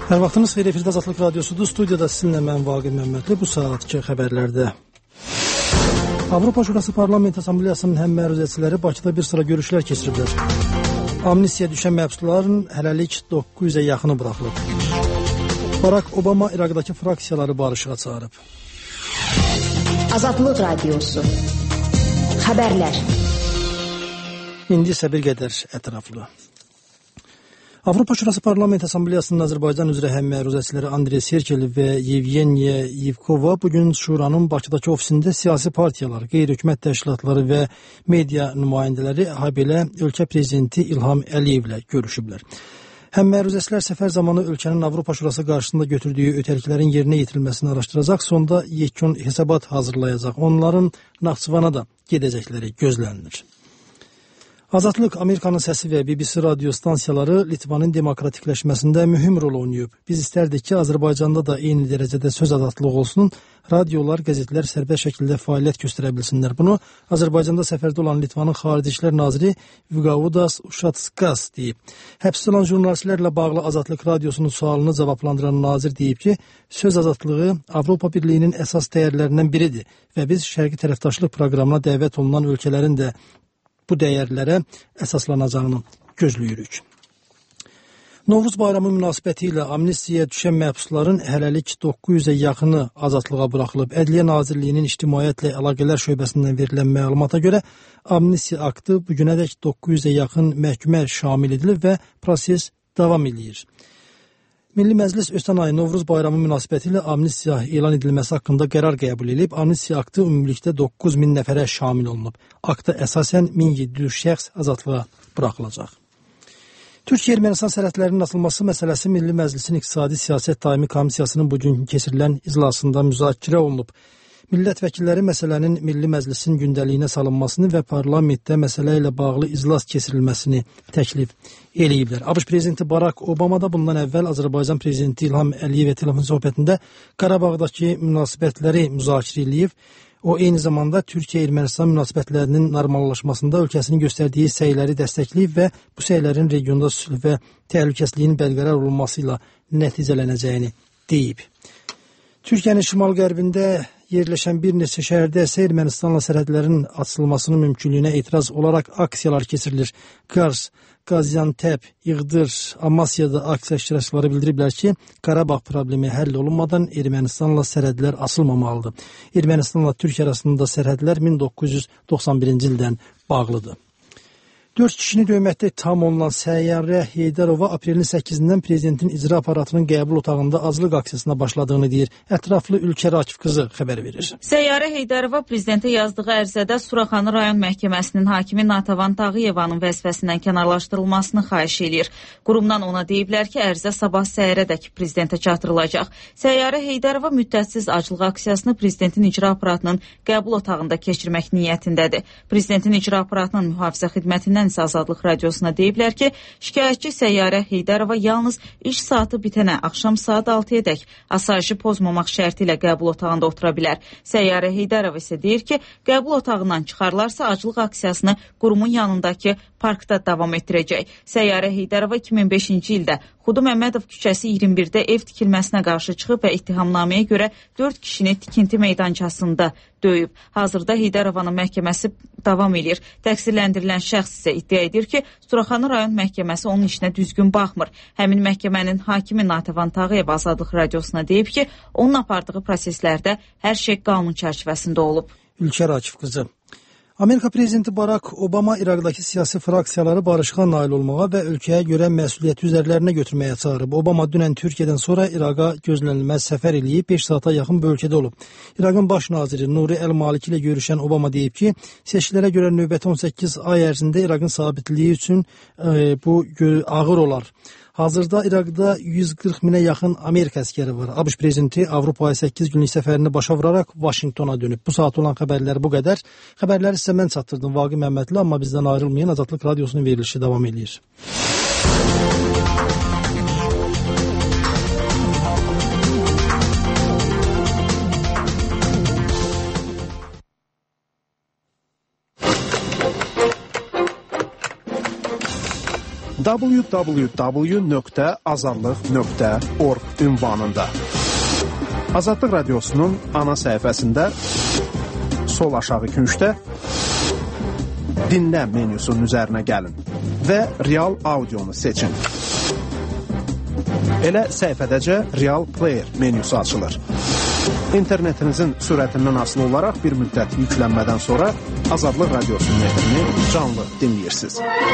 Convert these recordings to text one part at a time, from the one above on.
Hər vaxtınız xeyir, efirdə Azadlıq Radiosudur. Studiyada sizinlə mən Vaqif Məmmədli. Bu saatki xəbərlərdə. Avropa Şurası Parlament Assambleyasının həm məruzəçiləri Bakıda bir sıra görüşlər keçiriblər. Amnistiyaya düşən məhbusların hələlik 900-ə yaxını buraxılıb. Barack Obama İraqdakı fraksiyaları barışığa çağırıb. Azadlıq Radiosu. Xəbərlər. İndi isə bir qədər ətraflı. Avropa Şurası Parlament Assambleyasının Azərbaycan üzrə həm məruzəçiləri Andrey Serkel və Yevgeniya Yevkova bugün Şuranın Bakıdakı ofisində siyasi partiyalar, qeyri-hökumət təşkilatları və media nümayəndələri, habelə ölkə prezidenti İlham Əliyevlə görüşüblər. Həm məruzəçilər səfər zamanı ölkənin Avropa Şurası qarşısında götürdüyü ötərkilərin yerinə yetirilməsini araşdıracaq, sonda yekun hesabat hazırlayacaq. Onların Naxçıvana da gedəcəkləri gözlənilir. Azadlıq Amerikanın səsi və BBC radio stansiyaları Litvanın demokratikləşməsində mühüm rol oynayıb. Biz istərdik ki, Azərbaycanda da eyni dərəcədə söz azadlığı olsun, radiolar, qəzetlər sərbəst şəkildə fəaliyyət göstərə bilsinlər. Bunu Azərbaycanda səfərdə olan Litvanın Xarici İşlər Naziri Vygaudas Ušackas deyib. Həbsdə olan jurnalistlərlə bağlı Azadlıq Radiosunun sualını cavablandıran nazir deyib ki, söz azadlığı Avropa Birliyinin əsas dəyərlərindən biridir və biz şərqi tərəfdaşlıq proqramına dəvət olunan ölkələrin də bu dəyərlərə əsaslanacağını gözləyirik. Novruz bayramı münasibəti ilə amnistiyaya düşən məhbusların hələlik 900-ə yaxını azadlığa buraxılıb. Ədliyyə Nazirliyinin İctimaiyyətlə Əlaqələr şöbəsindən verilən məlumata görə amnistiya aktı bugünədək 900-ə yaxın məhkumə şamil edilib və proses davam edir. Milli Məclis ötən ay Novruz bayramı münasibəti ilə amnistiya elan edilməsi haqqında qərar qəbul edib. Amnistiya aktı ümumilikdə 9000 nəfərə şamil olunub. Akta əsasən 1700 şəxs azadlığa buraxılacaq. Türkiyə-Ermənistan sərhədlərinin açılması məsələsi Milli Məclisin İqtisadi Siyasət Daimi Komissiyasının bugün keçirilən iclasında müzakirə olunub. Millət vəkilləri məsələnin Milli Məclisin gündəliyinə salınmasını və parlamentdə məsələ ilə bağlı iclas keçirilməsini təklif eləyiblər. ABŞ prezidenti Barack Obama da bundan əvvəl Azərbaycan prezidenti İlham Əliyevə telefon söhbətində Qarabağdakı münasibətləri müzakirə eləyib. O, eyni zamanda Türkiyə-Ermənistan münasibətlərinin normallaşmasında ölkəsinin göstərdiyi səyləri dəstəkləyib və bu səylərin regionda sülh və təhlükəsizliyin bərqərar olunması ilə nəticələnəcəyini deyib. Türkiyənin şimal-qərbində yerləşən bir neçə şəhərdə isə Ermənistanla sərhədlərin açılmasının mümkünlüyünə etiraz olaraq aksiyalar keçirilir. Kars, Qaziantep, İğdır, Amasya'da aksiya iştirakçıları bildiriblər ki, Qarabağ problemi həll olunmadan Ermənistanla sərhədlər açılmamalıdır. Ermənistanla Türkiyə arasında sərhədlər 1991-ci ildən bağlıdır. 4 kişini döyməkdə ittiham olunan Səyyarə Heydərova aprelin 8-dən prezidentin icra aparatının qəbul otağında azlıq aksiyasına başladığını deyir. Ətraflı Ülkər Akif qızı xəbər verir. Səyyarə Heydərova prezidentə yazdığı ərizədə Suraxanı rayon məhkəməsinin hakimi Natavan Tağıyevanın vəzifəsindən kənarlaşdırılmasını xahiş edir. Qurumdan ona deyiblər ki, ərizə sabah səhərədək prezidentə çatdırılacaq. Səyyarə Heydərova müddətsiz aclıq aksiyasını prezidentin icra aparatının qəbul otağında keçirmək niyyətindədir. Prezidentin icra aparatının mühafizə xidmətindən isə Azadlıq Radiosuna deyiblər ki, şikayətçi Səyyarə Heydərova yalnız iş saatı bitənə axşam saat 6-yədək asayişi pozmamaq şərti ilə qəbul otağında otura bilər. Səyyarə Heydərova isə deyir ki, qəbul otağından çıxarlarsa aclıq aksiyasını qurumun yanındakı parkda davam etdirəcək. Səyyarə Heydərova 2005-ci ildə Xudu Məmmədov küçəsi 21-də ev tikilməsinə qarşı çıxıb və ittihamnaməyə görə 4 kişini tikinti meydançasında döyüb. Hazırda Heydərovanın məhkəməsi davam edir. Təqsirləndirilən şəxs isə iddia edir ki, Suraxanı rayon məhkəməsi onun işinə düzgün baxmır. Həmin məhkəmənin hakimi Natavan Tağıyev Azadlıq Radiosuna deyib ki, onun apardığı proseslərdə hər şey qanun çərçivəsində olub. Ülkər Akif qızı. Amerika prezidenti Barack Obama İraqdakı siyasi fraksiyaları barışığa nail olmağa və ölkəyə görə məsuliyyəti üzərlərinə götürməyə çağırıb. Obama dünən Türkiyədən sonra İraqa gözlənilməz səfər eləyib 5 saata yaxın bu ölkədə olub. İraqın baş naziri Nuri Əl-Maliki ilə görüşən Obama deyib ki, seçkilərə görə növbəti 18 ay ərzində İraqın sabitliyi üçün bu ağır olar. Hazırda İraqda 140 minə yaxın Amerika əskəri var. ABŞ prezidenti Avropaya 8 günlük səfərini başa vuraraq Vaşinqtona dönüb. Bu saat olan xəbərlər bu qədər. Xəbərləri sizə mən çatdırdım Vaqif Məmmədli, amma bizdən ayrılmayın. Azadlıq Radiosunun verilişi davam edir. www.azadlıq.org ünvanında. Azadlıq Radiosunun ana səhifəsində sol aşağı küncdə dinlə menyusunun üzərinə gəlin və Real Audionu seçin. Elə səhifədəcə Real Player menyusu açılır. İnternetinizin sürətindən asılı olaraq bir müddət yüklənmədən sonra Azadlıq Radiosunun efrini canlı dinləyirsiniz.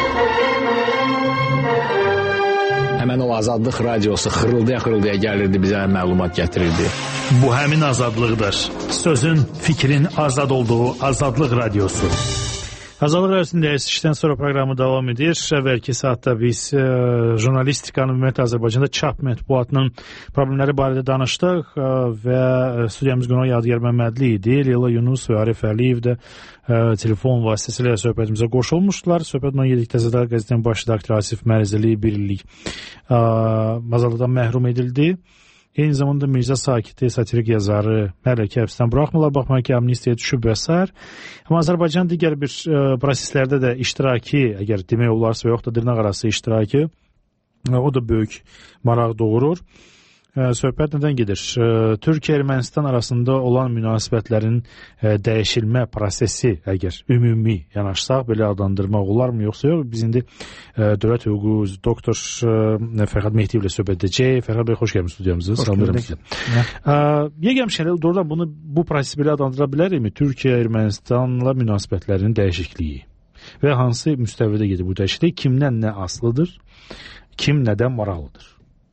Həmən o Azadlıq Radiosu xırıldaya gəlirdi, bizə məlumat gətirirdi. Bu həmin azadlıqdır. Sözün, fikrin azad olduğu Azadlıq Radiosu. Azadlıq Radiosu'nun dəyişikdən sonra proqramı davam edir. Əvvəlki saatda biz jurnalistikanın ümumiyyətlə Azərbaycanda çap mətbuatının problemləri barədə danışdıq və studiyamız qonaq Yadigar Məmmədli idi. Leyla Yunus və Arif Əliyev də telefon vasitəsilə söhbətimizə qoşulmuşdular. Söhbət 17 Təzədar qəzetinin baş redaktoru Asif Mərzəli bir illik azadlıqdan məhrum edildi. Eyni zamanda Mirzə Sakiti, satirik yazarı hələ ki həbsdən buraxmırlar, baxmayın ki, amnistiyaya düşüb və s. Amma Azərbaycan digər bir proseslərdə də iştiraki, əgər demək olarsa və yox da dırnaq arası iştiraki, o da böyük maraq doğurur. Söhbət nədən gedir? Türkiyə-Ermənistan arasında olan münasibətlərin dəyişilmə prosesi, əgər ümumi yanaşsaq, belə adlandırmaq olarmı, yoxsa yox? Biz indi dövlət hüququ doktor Fərhad Mehdiyev ilə söhbət edəcək. Fərhad bəy, xoş gəlmişsiniz studiyamıza. Salamlayıram sizə. Yegəm doğrudan bu prosesi belə adlandıra bilərikmi? Türkiyə-Ermənistanla münasibətlərin dəyişikliyi və hansı müstəvidə gedir bu dəyişiklik? Kimdən nə asılıdır? Kim nədən maraqlıdır?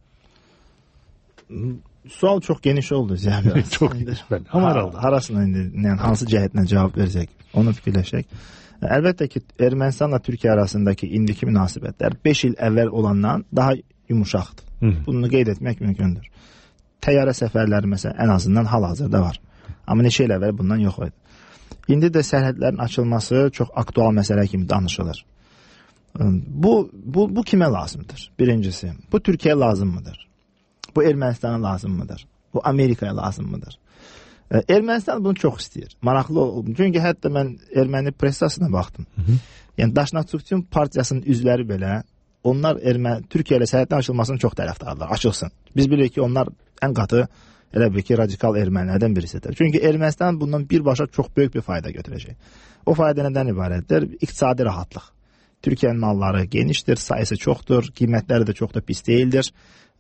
Sual çox geniş oldu. Çox geniş. Harasına indi, yəni hansı cəhətlə cavab verəcək, onu fikirləşək. Əlbəttə ki, Ermənistanla Türkiyə arasındakı indiki münasibətlər 5 il əvvəl olandan daha yumuşaqdır. Bunu qeyd etmək mümkündür. Təyyarə səfərləri məsələn ən azından hal-hazırda var. Amma neçə il əvvəl bundan yox idi. İndi də sərhədlərin açılması çox aktual məsələ kimi danışılır. Bu kimə lazımdır? Birincisi, bu Türkiyəyə lazımmıdır? Bu Ermənistana lazımmıdır? Bu Amerikaya lazımmıdır? Ermənistan bunu çox istəyir. Maraqlı oldu. Çünki hətta mən erməni pressasına baxdım. Yəni Daşnaqçukçun partiyasının üzvləri belə onlar Türkiyə ilə sərhəddən açılmasının çox tərəfdarlar. Açılsın. Biz bilirik ki, onlar ən qatı elə bir ki, radikal ermənilərdən birisidir. Çünki Ermənistan bundan birbaşa çox böyük bir fayda götürəcək. O fayda nədən ibarətdir? İqtisadi rahatlıq. Türkiyənin malları genişdir, sayısı çoxdur, qiymətləri də çox da pis deyildir.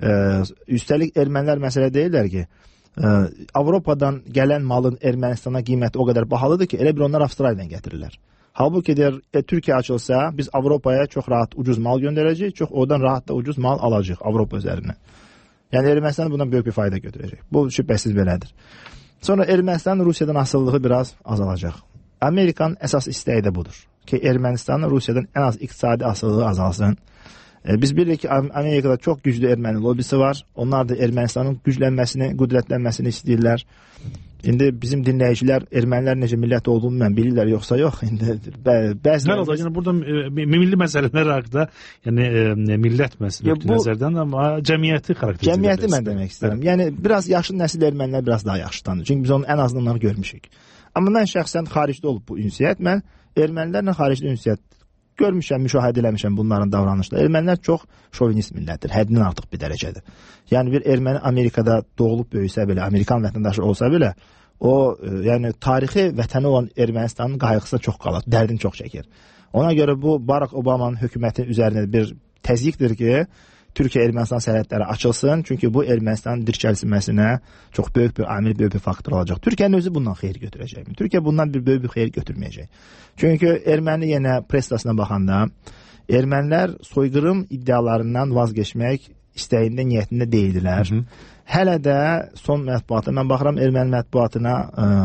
Üstəlik ermənilər məsələ deyirlər ki, Avropadan gələn malın Ermənistana qiyməti o qədər bahalıdır ki, elə bir onlar Avstraliyadan gətirirlər. Halbuki deyir, Türkiyə açılsa biz Avropaya çox rahat ucuz mal göndərəcəyik, çox oradan rahat da ucuz mal alacağıq Avropa üzərinə. Yəni Ermənistan bundan böyük bir fayda götürəcək. Bu şübhəsiz belədir. Sonra Ermənistanın Rusiyadan asılılığı biraz azalacaq. Amerikanın əsas istəyi də budur ki, Ermənistanın Rusiyadan ən az iqtisadi asılılığı azalsın. Biz bilirik ki, Amerikada çox güclü erməni lobisi var. Onlar da Ermənistanın güclənməsini, qüdrətlənməsini istəyirlər. İndi bizim dinləyicilər ermənilər necə millət olduğunu mən bilirlər, yoxsa yox. İndi bəziləri... Yəni burada milli məsələlər haqqında, yəni millət məsələsi nəzərdən, amma cəmiyyəti xarakterizə edir. Cəmiyyəti mən demək istəyirəm. Yəni biraz yaşlı nəsil ermənilər biraz daha yaxşı tanır. Çünki biz onun ən azından onları görmüşük. Amma mən şəxsən xaricdə olub bu ünsiyyət, mən ermənilərlə xaricdə ünsiyyət görmüşəm, müşahidə eləmişəm bunların davranışları. Ermənilər çox şovinist millətdir, həddindən artıq bir dərəcədir. Yəni bir erməni Amerikada doğulub böyüsə belə, Amerikan vətəndaşı olsa belə, o yəni tarixi vətəni olan Ermənistanın qayğısı çox qalır, dərdini çox çəkir. Ona görə bu Barack Obama'nın hökuməti üzərində bir təzyiqdir ki, Türkiyə-Ermənistan sərhədləri açılsın, çünki bu Ermənistanın dirçəlsinməsinə çox böyük bir amil, böyük bir faktor olacaq. Türkiyənin özü bundan xeyir götürəcək. Türkiyə bundan bir böyük bir xeyir götürməyəcək. Çünki erməni yenə pressasına baxanda, ermənilər soyqırım iddialarından vazgeçmək istəyində, niyyətində deyildilər. Hələ də son mətbuata, mən baxıram erməni mətbuatına,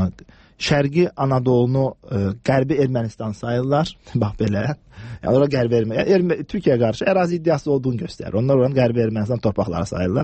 Şərqi Anadolunu Qərbi Ermənistan sayırlar. Bax belə. Yəni ora Qərbi Ermənistan, yəni Türkiyəyə qarşı ərazi iddiası olduğunu göstərir. Onlar oranı Qərbi Ermənistan torpaqları sayırlar.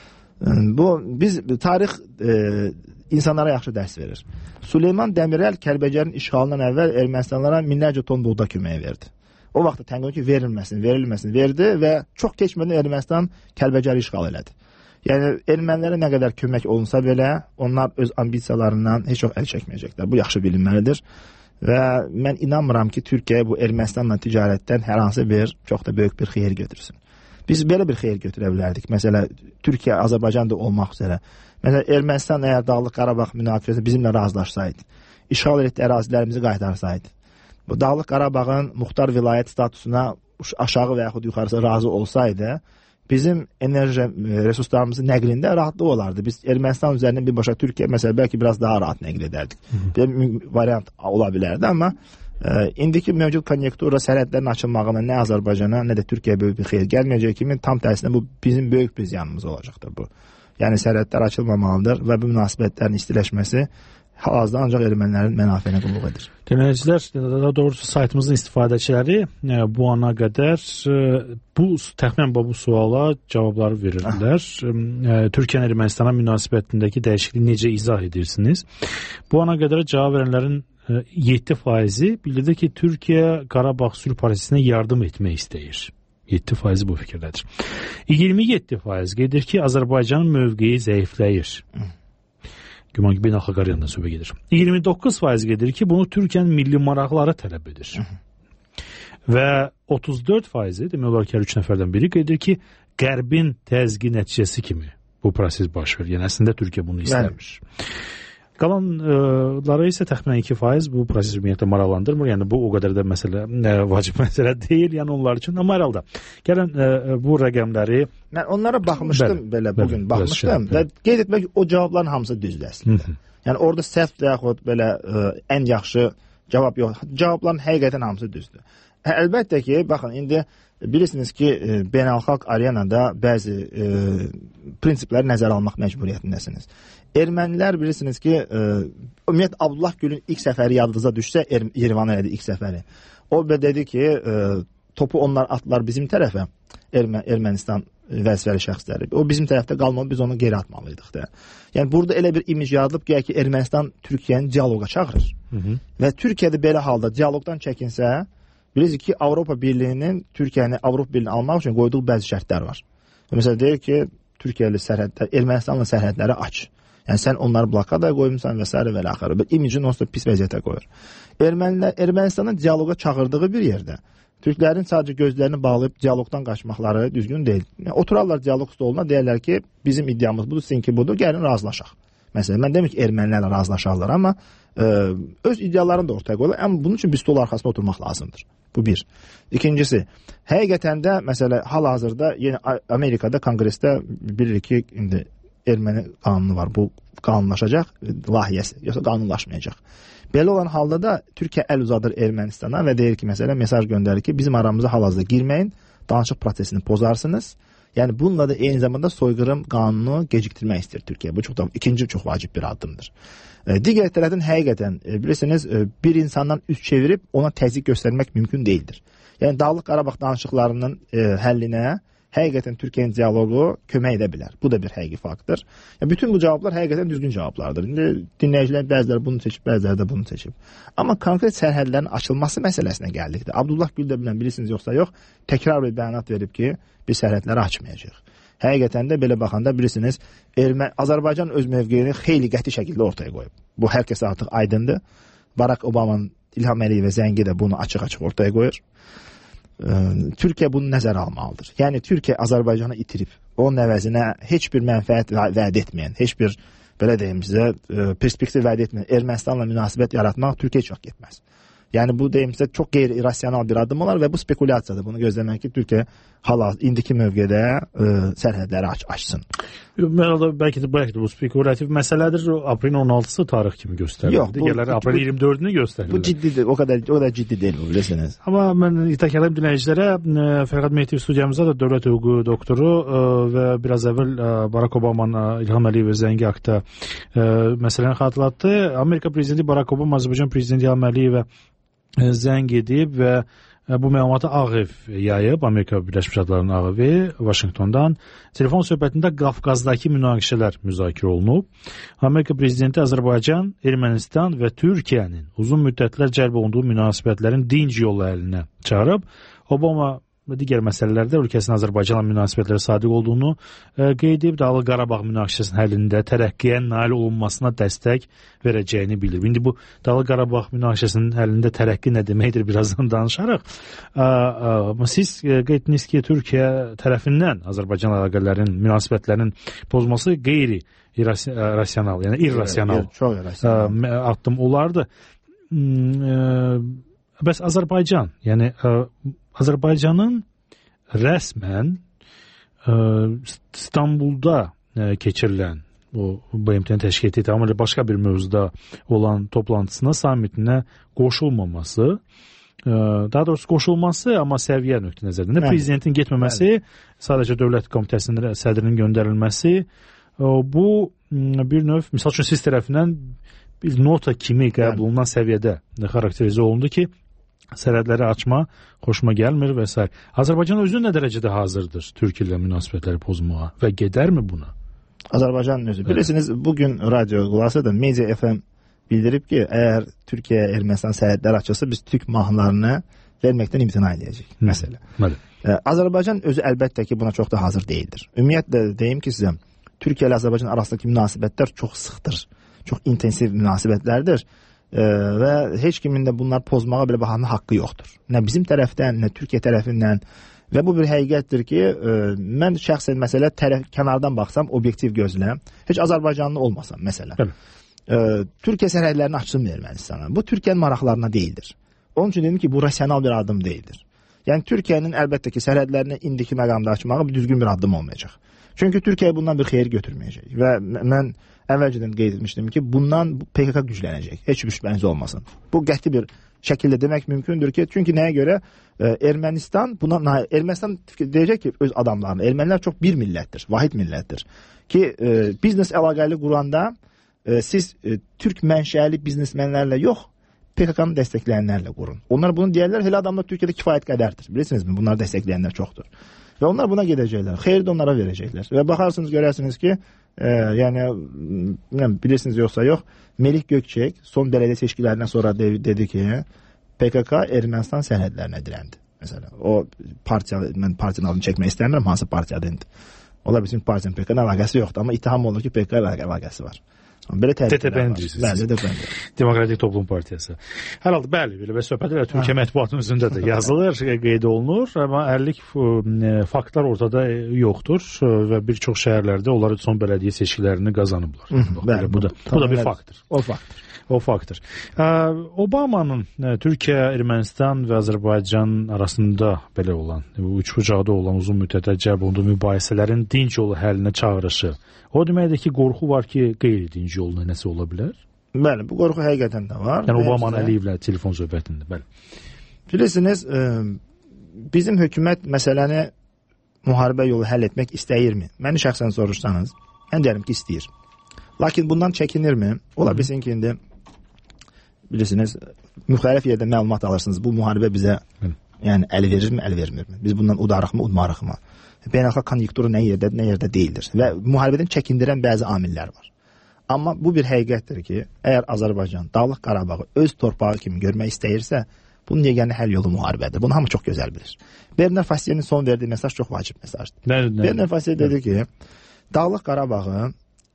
Biz tarix insanlara yaxşı dərs verir. Süleyman Dəmirəl Kəlbəcərin işğalından əvvəl Ermənistanlara minlərcə ton buğda köməyi verdi. O vaxtda təqdim ki, verilməsin verdi və çox keçmədən Ermənistan Kəlbəcəri işğal elədi. Yəni ermənilərə nə qədər kömək olunsa belə, onlar öz ambisiyalarından heç çox əl çəkməyəcəklər. Bu yaxşı bilinməlidir. Və mən inanmıram ki, Türkiyə bu Ermənistanla ticarətdən hər hansı bir çox da böyük bir xeyir götürsün. Biz belə bir xeyir götürə bilərdik. Məsələ Türkiyə, Azərbaycan da olmaq üzrə. Məsələn, Ermənistan əgər Dağlıq Qarabağ münaqişəsində bizimlə razılaşsaydı, işğal etdiyi ərazilərimizi qaytarsaydı, bu Dağlıq Qarabağın muxtar vilayət statusuna aşağı və yaxud yuxarısı razı olsaydı, bizim enerji resurslarımızın nəqlində rahatlıq olardı. Biz Ermənistan üzərindən birbaşa Türkiyə məsələ bəlkə biraz daha rahat nəql edərdik. Bir variant ola bilərdi, amma indiki mövcud konjunktura sərhədlərin açılmağına nə Azərbaycana, nə də Türkiyəyə böyük bir xeyir gəlməyəcək kimi, tam tərsinə bu bizim böyük bir ziyanımız olacaqdır bu. Yəni sərhədlər açılmamalıdır və bu münasibətlərin istiləşməsi hal-hazırda ancaq ermənilərin mənafeyinə qulluq edir. Dinləyicilər, daha doğrusu saytımızın istifadəçiləri bu ana qədər təxminən bu suala cavabları verirdilər. Türkiyənin Ermənistana münasibətindəki dəyişikliyi necə izah edirsiniz? Bu ana qədər cavab verənlərin 7%-i bildirdi ki, Türkiyə Qarabağ sülh prosesinə yardım etmək istəyir. 7% bu fikirdədir. 27% qeyd edir ki, Azərbaycanın mövqeyi zəifləyir. Güman ki, beynəlxalq arenadan söhbət gedir. 29% qeyd edir ki, bunu Türkiyənin milli maraqları tələb edir. Və 34% demək olar ki, hər 3 nəfərdən biri qeyd edir ki, Qərbin təzyiqi nəticəsi kimi bu proses baş verir. Yəni əslində Türkiyə bunu istəmir. Qalanları isə təxminən 2% bu proses ümumiyyətlə maraqlandırmır. Yəni bu o qədər də məsələ vacib məsələ deyil, yəni onlar üçün. Amma hər halda gəlin bu rəqəmləri mən onlara baxmışdım bugün baxmışdım və qeyd etmək o cavabların hamısı düzdür əslində. Yəni orada səhv və yaxud belə ən yaxşı cavab yox. Cavabların həqiqətən hamısı düzdür. Əlbəttə ki, baxın indi bilirsiniz ki, beynəlxalq arenada bəzi prinsipləri nəzərə almaq məcburiyyətindəsiniz. Ermənilər bilirsiniz ki, ümumiyyətlə Abdullah Gülün ilk səfəri yadınıza düşsə, Yerevan elədi ilk səfəri. O dedi ki, topu onlar atlar bizim tərəfə, Ermənistan vəzifəli şəxsləri. O bizim tərəfdə qalmalı, biz onu geri atmalıydıq da. Yəni burada elə bir imaj yaradılıb ki, Ermənistan Türkiyəni dialoqa çağırır. Və Türkiyədə belə halda dialoqdan çəkinsə, bilirsiniz ki, Avropa Birliyinin Türkiyəni Avropa Birliyini almaq üçün qoyduğu bəzi şərtlər var. Məsələn, deyir ki, Türkiyəli sərhədlər, Ermənistanla sərhədləri aç. Yəni sən onları blokada qoymuşsan və s. və l. İmicin onsuz da pis vəziyyətə qoyur. Ermənistanın dialoqa çağırdığı bir yerdə Türklərin sadəcə gözlərini bağlayıb dialoqdan qaçmaqları düzgün deyil. Yəni, oturarlar dialoq stoluna, deyərlər ki, bizim iddiamız budur, sizinki budur, gəlin razılaşaq. Məsələn, mən demir ki, ermənilərlə razılaşarlar, amma öz iddialarını da ortaya qoyurlar. Amma bunun üçün bir stol arxasında oturmaq lazımdır. Bu bir. İkincisi, həqiqətən də məsələ hal-hazırda yeni Amerikada konqresdə bilirik ki, indi erməni qanunu var. Bu qanunlaşacaq, layihəsi, yoxsa qanunlaşmayacaq. Belə olan halda da Türkiyə əl uzadır Ermənistana və deyir ki, məsələn, mesaj göndərir ki, bizim aramıza hal-hazırda girməyin, danışıq prosesini pozarsınız. Yəni bununla da eyni zamanda soyqırım qanunu gecikdirmək istəyir Türkiyə. Bu ikinci çox vacib bir addımdır. Digər tərəfdən həqiqətən bilirsiniz, bir insandan üz çevirib ona təzyiq göstərmək mümkün deyildir. Yəni Dağlıq Qarabağ danışıqlarının həllinə həqiqətən Türkiyənin dialoqu kömək edə bilər. Bu da bir həqiqi faktdır. Yəni, bütün bu cavablar həqiqətən düzgün cavablardır. İndi dinləyicilər bəziləri bunu seçib, bəziləri də bunu seçib. Amma konkret sərhədlərin açılması məsələsinə gəldikdə, Abdullah Gül də bilən bilirsiniz yoxsa yox, təkrar bir bəyanat verib ki, biz sərhədləri açmayacaq. Həqiqətən də belə baxanda bilirsiniz, Azərbaycan öz mövqeyini xeyli qəti şəkildə ortaya qoyub. Bu hər kəsə artıq aydındır. Barack Obama'nın, İlham Əliyev və Zəngi də bunu açıq-açıq ortaya qoyur. Türkiyə bunu nəzərə almalıdır. Yəni Türkiyə Azərbaycanı itirib, onun əvəzinə heç bir mənfəət vəd etməyən, heç bir belə deyim sizə perspektiv vəd etməyən Ermənistanla münasibət yaratmaq Türkiyə çox getməz. Yəni bu deyim sizə çox qeyri-irrasional bir addım olar və bu spekulyasiyadır. Bunu gözləmək ki, Türkiyə indiki mövqedə sərhədləri açsın. Bəlkə də bu spekulativ məsələdir. Aprelin 16-sı tarix kimi göstərildi. Digərləri aprelin 24-ünü göstərildi. Bu ciddidir. O kadar ciddi deyil bu, bilirsiniz. Amma mən təkrarlayım dinləyicilərə, Fərqad Mehdiyev studiyamızda da dövlət hüququ doktoru və biraz əvvəl Barack Obama'nın İlham Əliyev və Zəngi haqqında məsələni xatırlatdı. Amerika prezidenti Barack Obama Azərbaycan prezidenti İlham Əliyevə zəng edib və bu məlumatı Ağ Ev yayıb, Amerika Birləşmiş Ştatlarının Ağ Evi Vaşinqtondan. Telefon söhbətində Qafqazdakı münaqişələr müzakirə olunub. Amerika prezidenti Azərbaycan, Ermənistan və Türkiyənin uzun müddətlər cəlb olunduğu münasibətlərin dinc yolu əlinə çağırıb. Obama digər məsələlərdə ölkəsinin Azərbaycanla münasibətləri sadiq olduğunu qeyd edib, Dağlıq Qarabağ münaqişəsinin həllində tərəqqiyə nail olunmasına dəstək verəcəyini bildirib. İndi bu Dağlıq Qarabağ münaqişəsinin həllində tərəqqi nə deməkdir birazdan danışarıq. Siz qeyd etdiniz ki, Türkiyə tərəfindən Azərbaycan əlaqələrinin, münasibətlərinin pozması qeyri-rasional, yəni irrasional addım olardı. Bəs Azərbaycan, yəni Azərbaycanın rəsmən İstanbulda keçirilən o BMT-nin təşkil etdiyi tamamilə başqa bir mövzuda olan toplantısına, samitinə qoşulmaması, daha doğrusu qoşulması, amma səviyyə nöqtə nəzərdən prezidentin getməməsi, sadəcə dövlət komitəsinin sədrinin göndərilməsi, bu bir növ, misal üçün siz tərəfindən bir nota kimi qəbul olunan səviyyədə xarakterizə olundu ki, sərhədləri açma xoşuma gəlmir və s. Azərbaycan özü nə dərəcədə hazırdır Türkiyə ilə münasibətləri pozmağa və gedərmi buna? Azərbaycan özü. Bilirsiniz, bugün radio qulası da Media FM bildirib ki, əgər Türkiyə Ermənistan sərhədləri açılsa, biz Türk mahnılarını verməkdən imtina edəcəyik. Məsələ. Azərbaycan özü əlbəttə ki, buna çox da hazır deyildir. Ümumiyyətlə deyim ki sizə, Türkiyə ilə Azərbaycan arasındakı münasibətlər çox sıxdır. Çox intensiv münasibətlərdir və heç kimin də bunları pozmağa belə baxanın haqqı yoxdur. Nə bizim tərəfdən, nə Türkiyə tərəfindən və bu bir həqiqətdir ki, mən şəxsən məsələ kənardan baxsam, obyektiv gözləm, heç Azərbaycanlı olmasam məsələ. Türkiyə sərhədlərini açsın Ermənistana. Bu Türkiyənin maraqlarına deyildir. Onun üçün dedim ki, bu rasional bir addım deyildir. Yəni Türkiyənin əlbəttə ki, sərhədlərini indiki məqamda açmağı bir düzgün bir addım olmayacaq. Çünki Türkiyə bundan bir xeyir götürməyəcək və mən əvvəlcədən qeyd etmişdim ki, bundan PKK güclənəcək. Heç bir şübhəniz olmasın. Bu qəti bir şəkildə demək mümkündür ki, çünki nəyə görə Ermənistan deyəcək ki, öz adamlarını, ermənilər çox bir millətdir, vahid millətdir ki, biznes əlaqəli quranda siz türk mənşəli biznesmenlərlə yox, PKK-nı dəstəkləyənlərlə qurun. Onlar bunu deyərlər, elə adamlar Türkiyədə kifayət qədərdir. Bilirsinizmi? Bunları dəstəkləyənlər çoxdur. Və onlar buna gedəcəklər. Xeyir də onlara verəcəklər. Və baxarsınız, görərsiniz ki, yəni bilirsiniz yoxsa yox, Melih Gökçek son bələdiyyə seçkilərindən sonra dedi ki, PKK Ermənistan sərhədlərinə diləndi. Məsələn, o partiya, mən partiyanın adını çəkmək istəmirəm, hansı partiyadır. Ola bilsin partiyanın PKK-nın əlaqəsi yoxdur, amma ittiham olunur ki, PKK əlaqəsi var. Belə TTP-ni deyirsiniz. Demokratik Toplum Partiyası. Hər halda bəli, belə söhbətlər Türkiyə mətbuatının üzündə də yazılır, qeyd olunur, amma ərlik faktlar ortada yoxdur və bir çox şəhərlərdə onlar son bələdiyyə seçkilərini qazanıblar. Bəli, bu da bir faktdır. O faktdır. Obamanın Türkiyə, Ermənistan və Azərbaycan arasında belə olan, üçbucaqda olan uzun müddətə cəlb olunduğu mübahisələrin dinc yolu həllinə çağırışı, o deməkdir ki, qorxu var ki, qeyri-dinc yoluna nəsə ola bilər? Bəli, bu qorxu həqiqətən də var. Yəni Obamanın Əliyevlə telefon söhbətində, bəli. Bilirsiniz, bizim hökumət məsələni müharibə yolu həll etmək istəyirmi? Məni şəxsən soruşsanız, mən deyərəm ki, istəyir. Lakin bundan çəkinirmi? Ola bilsin ki, indi bilirsiniz, müxtəlif yerdə məlumat alırsınız. Bu müharibə bizə yəni əl verirmi, əl vermirmi? Biz bundan udarıqmı, udmarıqmı? Beynəlxalq konjunkturu nə yerdə deyildir. Və müharibədən çəkindirən bəzi amillər var. Amma bu bir həqiqətdir ki, əgər Azərbaycan Dağlıq Qarabağı öz torpağı kimi görmək istəyirsə, bunun yeganə həll yolu müharibədir. Bunu hamı çox gözəl bilir. Bernard Fassier'in son verdiyi mesaj çox vacib mesajdır. Bernard Fassier dedi ki, Dağlıq Qarabağı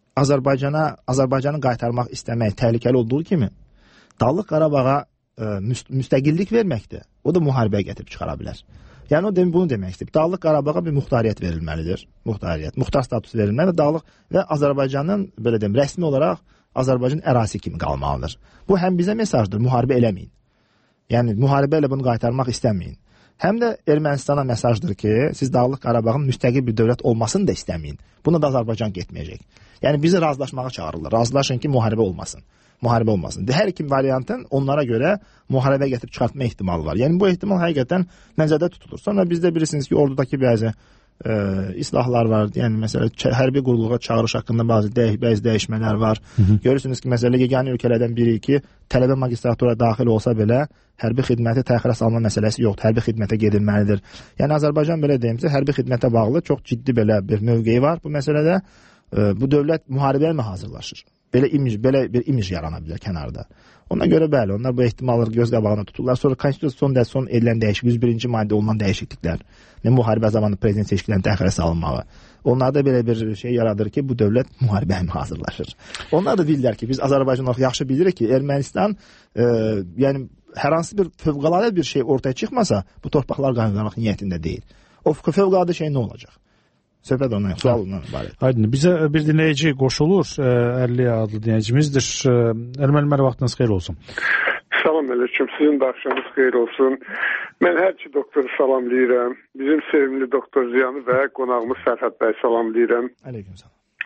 Azərbaycanı qaytarmaq istəmək təhlükəli olduğu kimi, Dağlıq Qarabağa müstəqillik verməkdir. O da müharibəyə gətirib çıxara bilər. Yəni o bunu demək istəyib. Dağlıq Qarabağa bir muxtariyyət verilməlidir. Muxtar statusu verilməli və Azərbaycanın belə deyim, rəsmi olaraq Azərbaycan ərazisi kimi qalmalıdır. Bu həm bizə mesajdır, müharibə eləməyin. Yəni müharibə ilə bunu qaytarmaq istəməyin. Həm də Ermənistana mesajdır ki, siz Dağlıq Qarabağın müstəqil bir dövlət olmasını da istəməyin. Buna da Azərbaycan getməyəcək. Yəni bizi razılaşmağa çağırırlar. Razılaşın ki, müharibə olmasın. Hər iki variantın onlara görə müharibə gətirib çıxartma ehtimalı var. Yəni bu ehtimal həqiqətən nəzərdə tutulur. Sonra bizdə bilirsiniz ki, ordudakı bəzi islahlar var. Yəni məsələ hərbi quruluğa çağırış haqqında bəzi dəyişmələr var. Görürsünüz ki, məsələ yeganə ölkələrdən biri ki, tələbə magistratura daxil olsa belə hərbi xidməti təxirə salma məsələsi yoxdur. Hərbi xidmətə gedilməlidir. Yəni Azərbaycan belə deyimsə, hərbi xidmətə bağlı çox ciddi belə bir mövqeyi var bu məsələdə. Bu dövlət müharibəyə mi hazırlaşır? belə bir imij yarana bilər kənarda. Ona görə bəli, onlar bu ehtimalları göz qabağına tuturlar. Sonra konstitusiya edilən dəyişiklik, 101-ci maddə olunan dəyişikliklər, müharibə zamanı prezident seçkilərinin təxirə salınmağı. Onlarda belə bir şey yaradır ki, bu dövlət müharibəyə hazırlaşır. Onlar da bilirlər ki, biz Azərbaycan olaraq yaxşı bilirik ki, Ermənistan yəni hər hansı bir fövqəladə bir şey ortaya çıxmasa, bu torpaqlar qaytarmaq niyyətində deyil. O fövqəladə şey nə olacaq? Söhbət ondan, sual ondan ibarət. Aydın, bizə bir dinləyici qoşulur, 50 adlı dinləyicimizdir. Müəllim, vaxtınız xeyir olsun. Salam aleyküm, sizin də axşamınız xeyir olsun. Mən hər iki doktoru salamlayıram. Bizim sevimli doktor Ziyanı və qonağımız Fərhad bəy salamlayıram. Aleyküm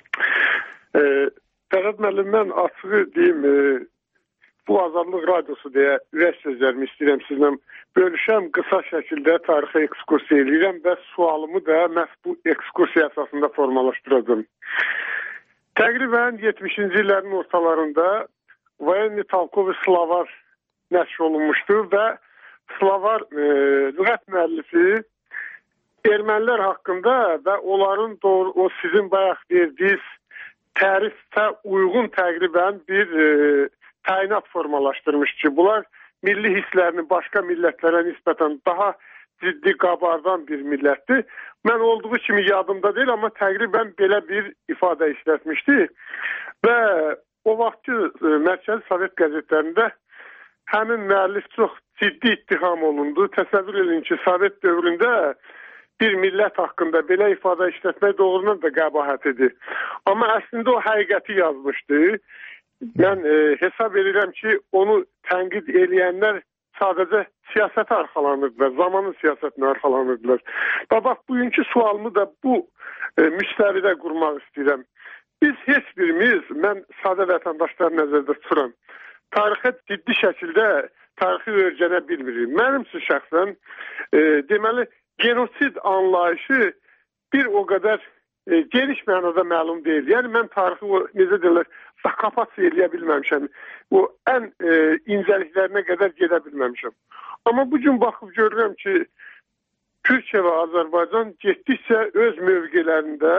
salam. Fərhad müəllim, mən açığı deyim, bu Azadlıq Radiosu deyə ürək sözlərimi istəyirəm sizlə bölüşəm, qısa şəkildə tarixi ekskursiya edirəm və sualımı da məhz bu ekskursiya əsasında formalaşdıracağım. Təqribən 70-ci illərin ortalarında Voyenniy Talkovi Slavar nəşr olunmuşdu və Slavar lüğət müəllifi ermənilər haqqında və onların doğru, o sizin bayaq verdiyiniz tərifə uyğun təqribən bir təyinat formalaşdırmış ki, bunlar milli hisslərini başqa millətlərə nisbətən daha ciddi qabardan bir millətdir. Mən olduğu kimi yadımda deyil, amma təqribən belə bir ifadə işlətmişdi və o vaxtki Mərkəzi Sovet qəzetlərində həmin müəllif çox ciddi ittiham olundu. Təsəvvür edin ki, Sovet dövründə bir millət haqqında belə ifadə işlətmək doğrudan da qəbahətidir. Amma əslində o həqiqəti yazmışdı. Mən hesab edirəm ki, onu tənqid eləyənlər sadəcə siyasətə arxalanırdılar, zamanın siyasətinə arxalanırdılar. Və bax, bugünkü sualımı da bu müstəvidə qurmaq istəyirəm. Biz heç birimiz, mən sadə vətəndaşları nəzərdə tuturam, tarixə ciddi şəkildə tarixi öyrənə bilmirik. Mənim üçün şəxsən deməli, genosid anlayışı bir o qədər geniş mənada məlum deyil. Yəni, mən tarixi, necə deyirlər, zakapasiya eləyə bilməmişəm. O ən incəliklərinə qədər gedə bilməmişəm. Amma bugün baxıb görürəm ki, Türkiyə və Azərbaycan getdikcə öz mövqelərində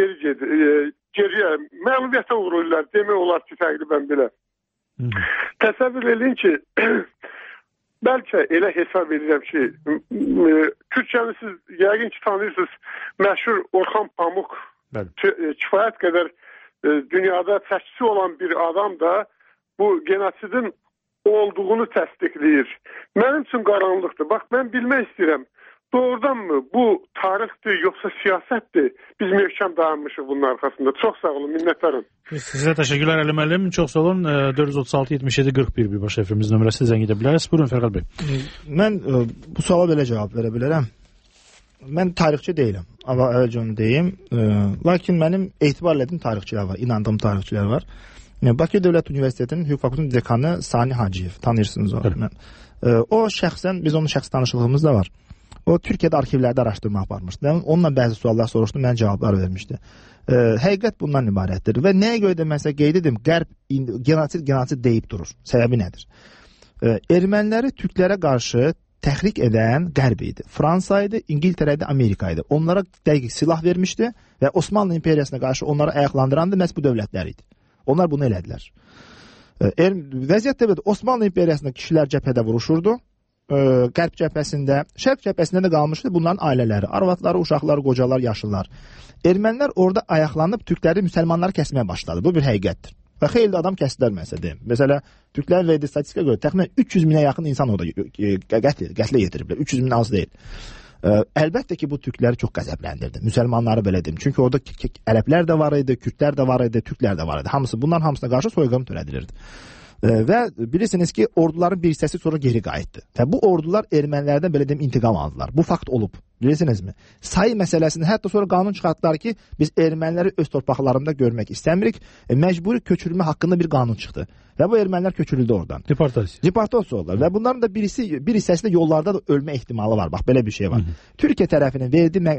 geriyə məlumiyyətə uğrayırlar. Demək olar ki, təqribən belə. Təsəvvür edin ki, bəlkə elə hesab edirəm ki, Türkiyəni siz yəqin ki, tanıyırsınız, məşhur Orxan Pamuk kifayət qədər dünyada təşkisi olan bir adam da bu genosidin olduğunu təsdiqləyir. Mənim üçün qaranlıqdır. Bax, mən bilmək istəyirəm, doğrudan mı bu tarixdir, yoxsa siyasətdir? Biz möhkəm dayanmışıq bunun arxasında. Çox sağ olun, minnətdarım. Sizə təşəkkürlər Əli müəllim. Çox sağ olun. 436-77-41 bir baş efirimiz nömrəsi zəng edə bilərsiniz. Buyurun Fərqal bəy. Mən bu suala belə cavab verə bilərəm. Mən tarixçi deyiləm. Amma əvvəlcə onu deyim. Lakin mənim etibar etdiyim tarixçilər var, inandığım tarixçilər var. Bakı Dövlət Universitetinin Hüquq Fakültəsinin dekanı Sani Hacıyev, tanıyırsınız o. O şəxsən, biz onun şəxsi tanışlığımız da var. O Türkiyədə arxivlərdə araşdırma aparmışdı. Onunla bəzi suallar soruşdum, mən cavablar vermişdi. Həqiqət bundan ibarətdir və nəyə görə də məsələ qeyd edim, Qərb genosid deyib durur. Səbəbi nədir? Erməniləri türklərə qarşı təhrik edən Qərb idi. Fransa idi, İngiltərə idi, Amerika idi. Onlara dəqiq silah vermişdi və Osmanlı İmperiyasına qarşı onları ayaqlandıran da məhz bu dövlətlər idi. Onlar bunu elədilər. Vəziyyət də Osmanlı İmperiyasında kişilər cəbhədə vuruşurdu. Qərb cəbhəsində, şərq cəbhəsində də qalmışdı bunların ailələri, arvadları, uşaqları, qocalar, yaşlılar. Ermənilər orada ayaqlanıb türkləri, müsəlmanları kəsməyə başladı. Bu bir həqiqətdir. Və xeyli adam kəsdilər məsələn. Məsələn, türklərin verdiyi statistikaya görə təxminən 300 minə yaxın insan orada qətlə yetiriblər. 300 min az deyil. Əlbəttə ki, bu türkləri çox qəzəbləndirdi. Müsəlmanları belə deyim. Çünki orada ərəblər də var idi, kürdlər də var idi, türklər də var idi. Bunların hamısına qarşı soyqırım törədilirdi. Və bilirsiniz ki, orduların bir hissəsi sonra geri qayıtdı. Və bu ordular ermənilərdən belə deyim intiqam aldılar. Bu fakt olub. Bilirsinizmi? Sayı məsələsində hətta sonra qanun çıxartdılar ki, biz erməniləri öz torpaqlarında görmək istəmirik. Məcburi köçürülmə haqqında bir qanun çıxdı. Və bu ermənilər köçürüldü oradan. Deportasiya oldular. Və bunların da bir hissəsi də yollarda da ölmə ehtimalı var. Bax, belə bir şey var. Türkiyə tərəfinin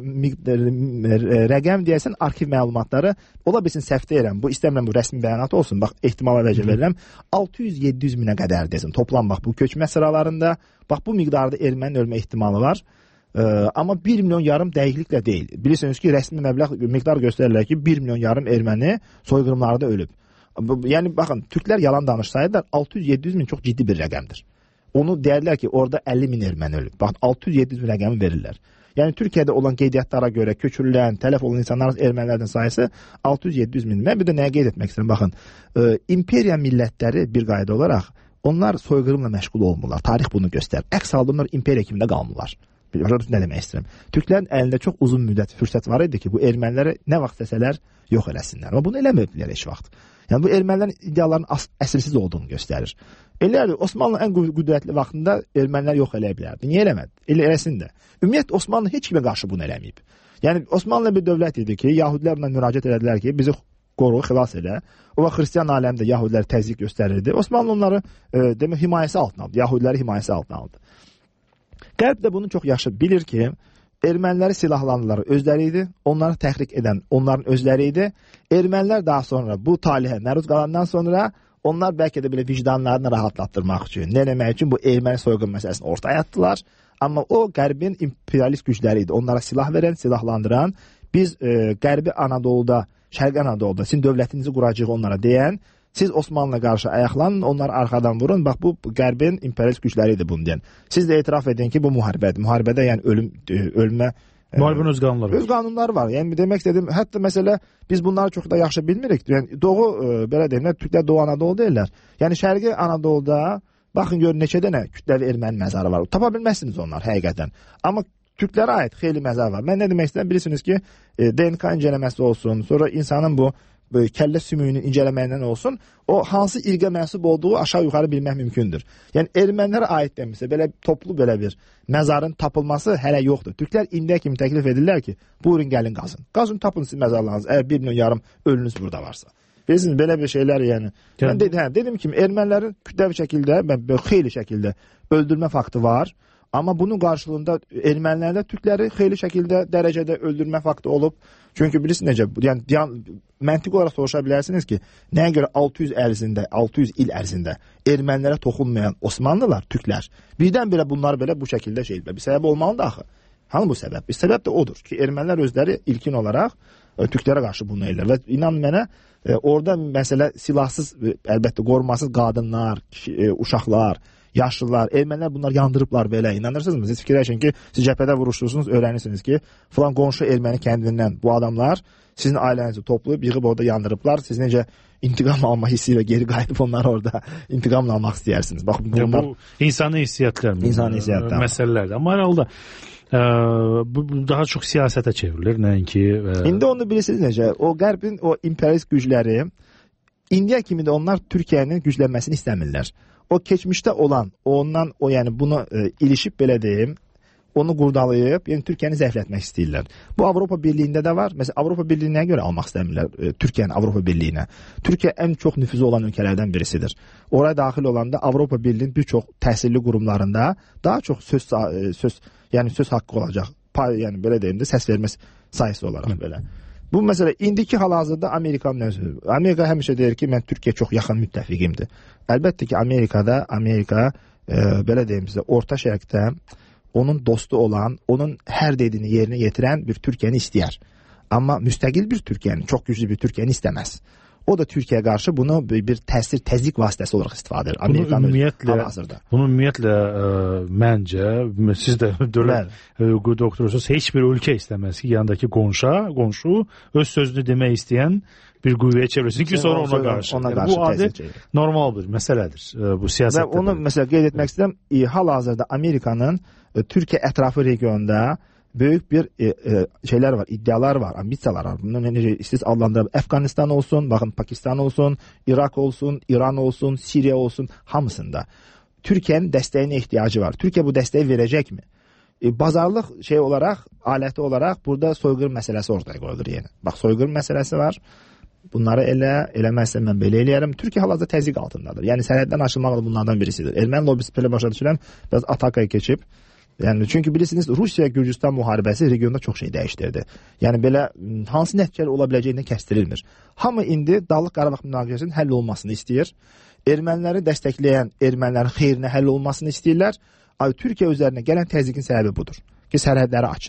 verdiyi rəqəm deyəsən arxiv məlumatları, ola bilsin səhv deyirəm. Bu istəmirəm bu rəsmi bəyanat olsun. Bax, ehtimala vəcə verirəm. 600-700 minə qədər desin. Toplam bax bu köçmə sıralarında bax bu miqdarda ermənin ölmə ehtimalı var. Amma 1,5 milyon dəqiqliklə deyil. Bilirsiniz ki, rəsmi miqdar göstərirlər ki, 1,5 milyon erməni soyqırımlarda ölüb. Yəni baxın, türklər yalan danışsaydılar 600-700 min çox ciddi bir rəqəmdir. Onu deyərlər ki, orada 50 min erməni ölüb. Baxın, 600-700 min rəqəmi verirlər. Yəni Türkiyədə olan qeydiyyatlara görə köçürülən, tələf olan insanların ermənilərdən sayısı 600-700 min. Mən bir də nəyə qeyd etmək istəyirəm? Baxın, imperiya millətləri bir qayda olaraq onlar soyqırımla məşğul olmurlar. Tarix bunu göstərir. Əks halda onlar imperiya kimində qalmırlar. Nə demək istəyirəm? Türklərin əlində çox uzun müddət fürsət var idi ki, bu erməniləri nə vaxt desələr yox eləsinlər. Amma bunu eləmədilər heç vaxt. Yəni bu ermənilərin iddialarının əsilsiz olduğunu göstərir. Elədir, Osmanlı ən qüdrətli vaxtında ermənilər yox eləyə bilərdi. Niyə eləmədi? Eləsin də. Ümumiyyətlə Osmanlı heç kimə qarşı bunu eləməyib. Yəni Osmanlı bir dövlət idi ki, Yahudilər buna müraciət edədilər ki, bizi qoru, xilas elə. O vaxt xristian aləmdə Yahudiləri təzyiq göstərirdi. Osmanlı onları demək himayəsi altına aldı. Yahudiləri himayəsi altına aldı. Qərb də bunu çox yaxşı bilir ki, erməniləri silahlandılar özləri idi, onları təhrik edən onların özləri idi. Ermənilər daha sonra bu talihə məruz qalandan sonra onlar bəlkə də belə vicdanlarını rahatlatdırmaq üçün, nə demək üçün bu erməni soyqın məsələsini ortaya atdılar. Amma o Qərbin imperialist gücləri idi. Onlara silah verən, silahlandıran, biz Qərbi Anadoluda, Şərqi Anadoluda sizin dövlətinizi quracağıq onlara deyən, siz Osmanlı'na qarşı ayaqlanın, onları arxadan vurun. Bax, bu Qərbin imperialist gücləri idi bunu deyən. Siz də etiraf edin ki, bu müharibədir. Müharibədə yəni ölümə... Müharibənin öz qanunları var. Öz qanunları var. Yəni demək istədim, hətta məsələ biz bunları çox da yaxşı bilmirik. Yəni Doğu, belə deyim, Türklər Doğu Anadolu deyirlər. Yəni Şərqi Anadoluda baxın görün neçə dənə kütləvi erməni məzarı var. Tapa bilməzsiniz onlar həqiqətən. Amma Türklərə aid xeyli məzar var. Mən nə demək istəyirəm? Bilirsiniz ki, DNK incələməsi olsun, sonra insanın bu kəllə sümüyünün incələməyindən olsun, o hansı irqə mənsub olduğu aşağı yuxarı bilmək mümkündür. Yəni ermənilərə aid demişsə, belə toplu belə bir məzarın tapılması hələ yoxdur. Türklər indiyə kimi təklif edirlər ki, buyurun gəlin qazın. Qazın tapın siz məzarlarınız, əgər 1,5 milyon ölünüz burada varsa. Bilirsiniz, belə bir şeylər yəni. Mən dedim kimi, ermənilərin kütləvi şəkildə, xeyli şəkildə öldürmə faktı var. Amma bunun qarşılığında ermənilərdə Türkləri xeyli şəkildə dərəcədə öldürmə faktı olub. Çünki bilirsiniz necə, yəni məntiq olaraq soruşa bilərsiniz ki, nəyə görə 600 il ərzində ermənilərə toxunmayan Osmanlılar, Türklər, birdən-birə bunlar belə bu şəkildə şeydir. Bir səbəb olmalıdır axı. Hanı bu səbəb? Bir səbəb də odur ki, ermənilər özləri ilkin olaraq Türklərə qarşı bunu edirlər. Və inan mənə, orada məsələ silahsız, əlbəttə qorumasız qadınlar, uşaqlar, yaşlılar, ermənilər bunlar yandırıblar belə. İnanırsınızmı? Siz fikirləşin ki, siz cəbhədə vuruşursunuz, öyrənirsiniz ki, filan qonşu erməni kəndindən bu adamlar sizin ailənizi toplayıb, yığıb orada yandırıblar. Siz necə intiqam alma hissi ilə geri qayıdıb onları orada intiqamla almaq istəyirsiniz. Bax, bunlar bu insani hissiyatlar, məsələlərdir. Amma hər halda bu daha çox siyasətə çevrilir, nəinki... İndi onu bilirsiniz necə, o Qərbin o imperialist gücləri, indiyə kimi də onlar Türkiyənin güclənməsini istəmirlər. O keçmişdə olan, ondan o yəni bunu ilişib belə deyim, onu qurdalayıb, yəni Türkiyəni zəiflətmək istəyirlər. Bu Avropa Birliyində də var. Məsələn, Avropa Birliyinə görə almaq istəmirlər Türkiyəni Avropa Birliyinə. Türkiyə ən çox nüfuzu olan ölkələrdən birisidir. Oraya daxil olanda Avropa Birliyinin bir çox təhsilli qurumlarında daha çox söz haqqı olacaq. Yəni belə deyim də səs vermə sayısı olaraq belə. Bu məsələ indiki hal-hazırda Amerikanın özü. Amerika həmişə deyir ki, mən Türkiyə çox yaxın müttəfiqimdir. Əlbəttə ki, Amerika belə deyim sizə, Orta Şərqdə onun dostu olan, onun hər dediyini yerinə yetirən bir Türkiyəni istəyər. Amma müstəqil bir Türkiyəni, çox güclü bir Türkiyəni istəməz. O da Türkiyəyə qarşı bunu bir təzyiq vasitəsi olaraq istifadə edir. Bunu ümumiyyətlə məncə, siz də dövlət hüququ doktorsunuz, heç bir ölkə istəməz ki, yanındakı qonşu öz sözünü demək istəyən bir qüvvəyə çevrilsin ki, sonra ona qarşı. Bu adi normal bir məsələdir bu siyasətdə. Və onu məsələ qeyd etmək istəyirəm, hal-hazırda Amerikanın Türkiyə ətrafı regionda böyük bir şeylər var, iddialar var, ambisiyalar var. Bunu necə istəyirsiniz adlandırıb, Əfqanistan olsun, baxın Pakistan olsun, İraq olsun, İran olsun, Siriya olsun, hamısında Türkiyənin dəstəyinə ehtiyacı var. Türkiyə bu dəstəyi verəcəkmi? Bazarlıq şey olaraq, aləti olaraq burada soyqırım məsələsi ortaya qoyulur yenə. Bax, soyqırım məsələsi var. Bunları eləməzsə mən belə eləyərəm. Türkiyə hal-hazırda təzyiq altındadır. Yəni sərhəddən açılmaq bunlardan birisidir. Erməni lobbisi belə başa düşürəm, biraz atakaya keçib. Yəni çünki bilirsiniz Rusiya-Gürcüstan müharibəsi regionda çox şey dəyişdirdi. Yəni belə hansı nəticələr ola biləcəyindən kəsdirilmir. Hamı indi Dağlıq Qarabağ münaqişəsinin həll olmasını istəyir. Erməniləri dəstəkləyən ermənilərin xeyrinə həll olmasını istəyirlər. Türkiyə üzərinə gələn təzyiqin səbəbi budur ki, sərhədləri açın.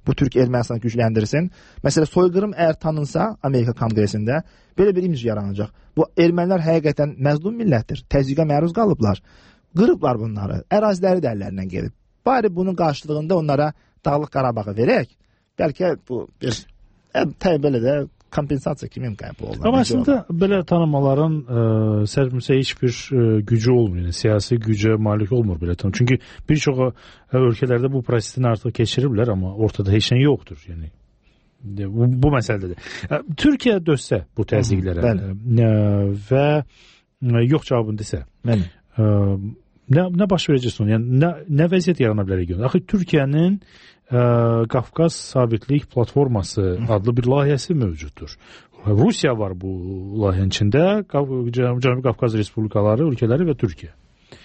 Bu Türk Ermənistanı gücləndirsin. Məsələn, soyqırım əgər tanınsa Amerika Konqresində belə bir imaj yaranacaq. Bu ermənilər həqiqətən məzlum millətdir. Təzyiqə məruz qalıblar. Qırıblar bunları. Əraziləri də əllərindən gedib. Bari bunun qarşılığında onlara Dağlıq Qarabağı verək. Bəlkə bu bir belə də kompensasiya kimi qəbul olunur. Amma əslində belə tanımaların sərfimsə heç bir gücü olmur. Yəni, siyasi gücə malik olmur belə tanım. Çünki bir çox ölkələrdə bu prosesini artıq keçiriblər, amma ortada heç nə yoxdur. Yəni, bu məsələdədir. Türkiyə dözsə bu təzyiqlərə və yox cavabını desə, nə baş verəcək sonra? Yəni, nə vəziyyət yarana bilər regionda? Axı Türkiyənin Qafqaz Sabitlik Platforması adlı bir layihəsi mövcuddur. Rusiya var bu layihənin içində, Cənubi Qafqaz Respublikaları, ölkələri və Türkiyə.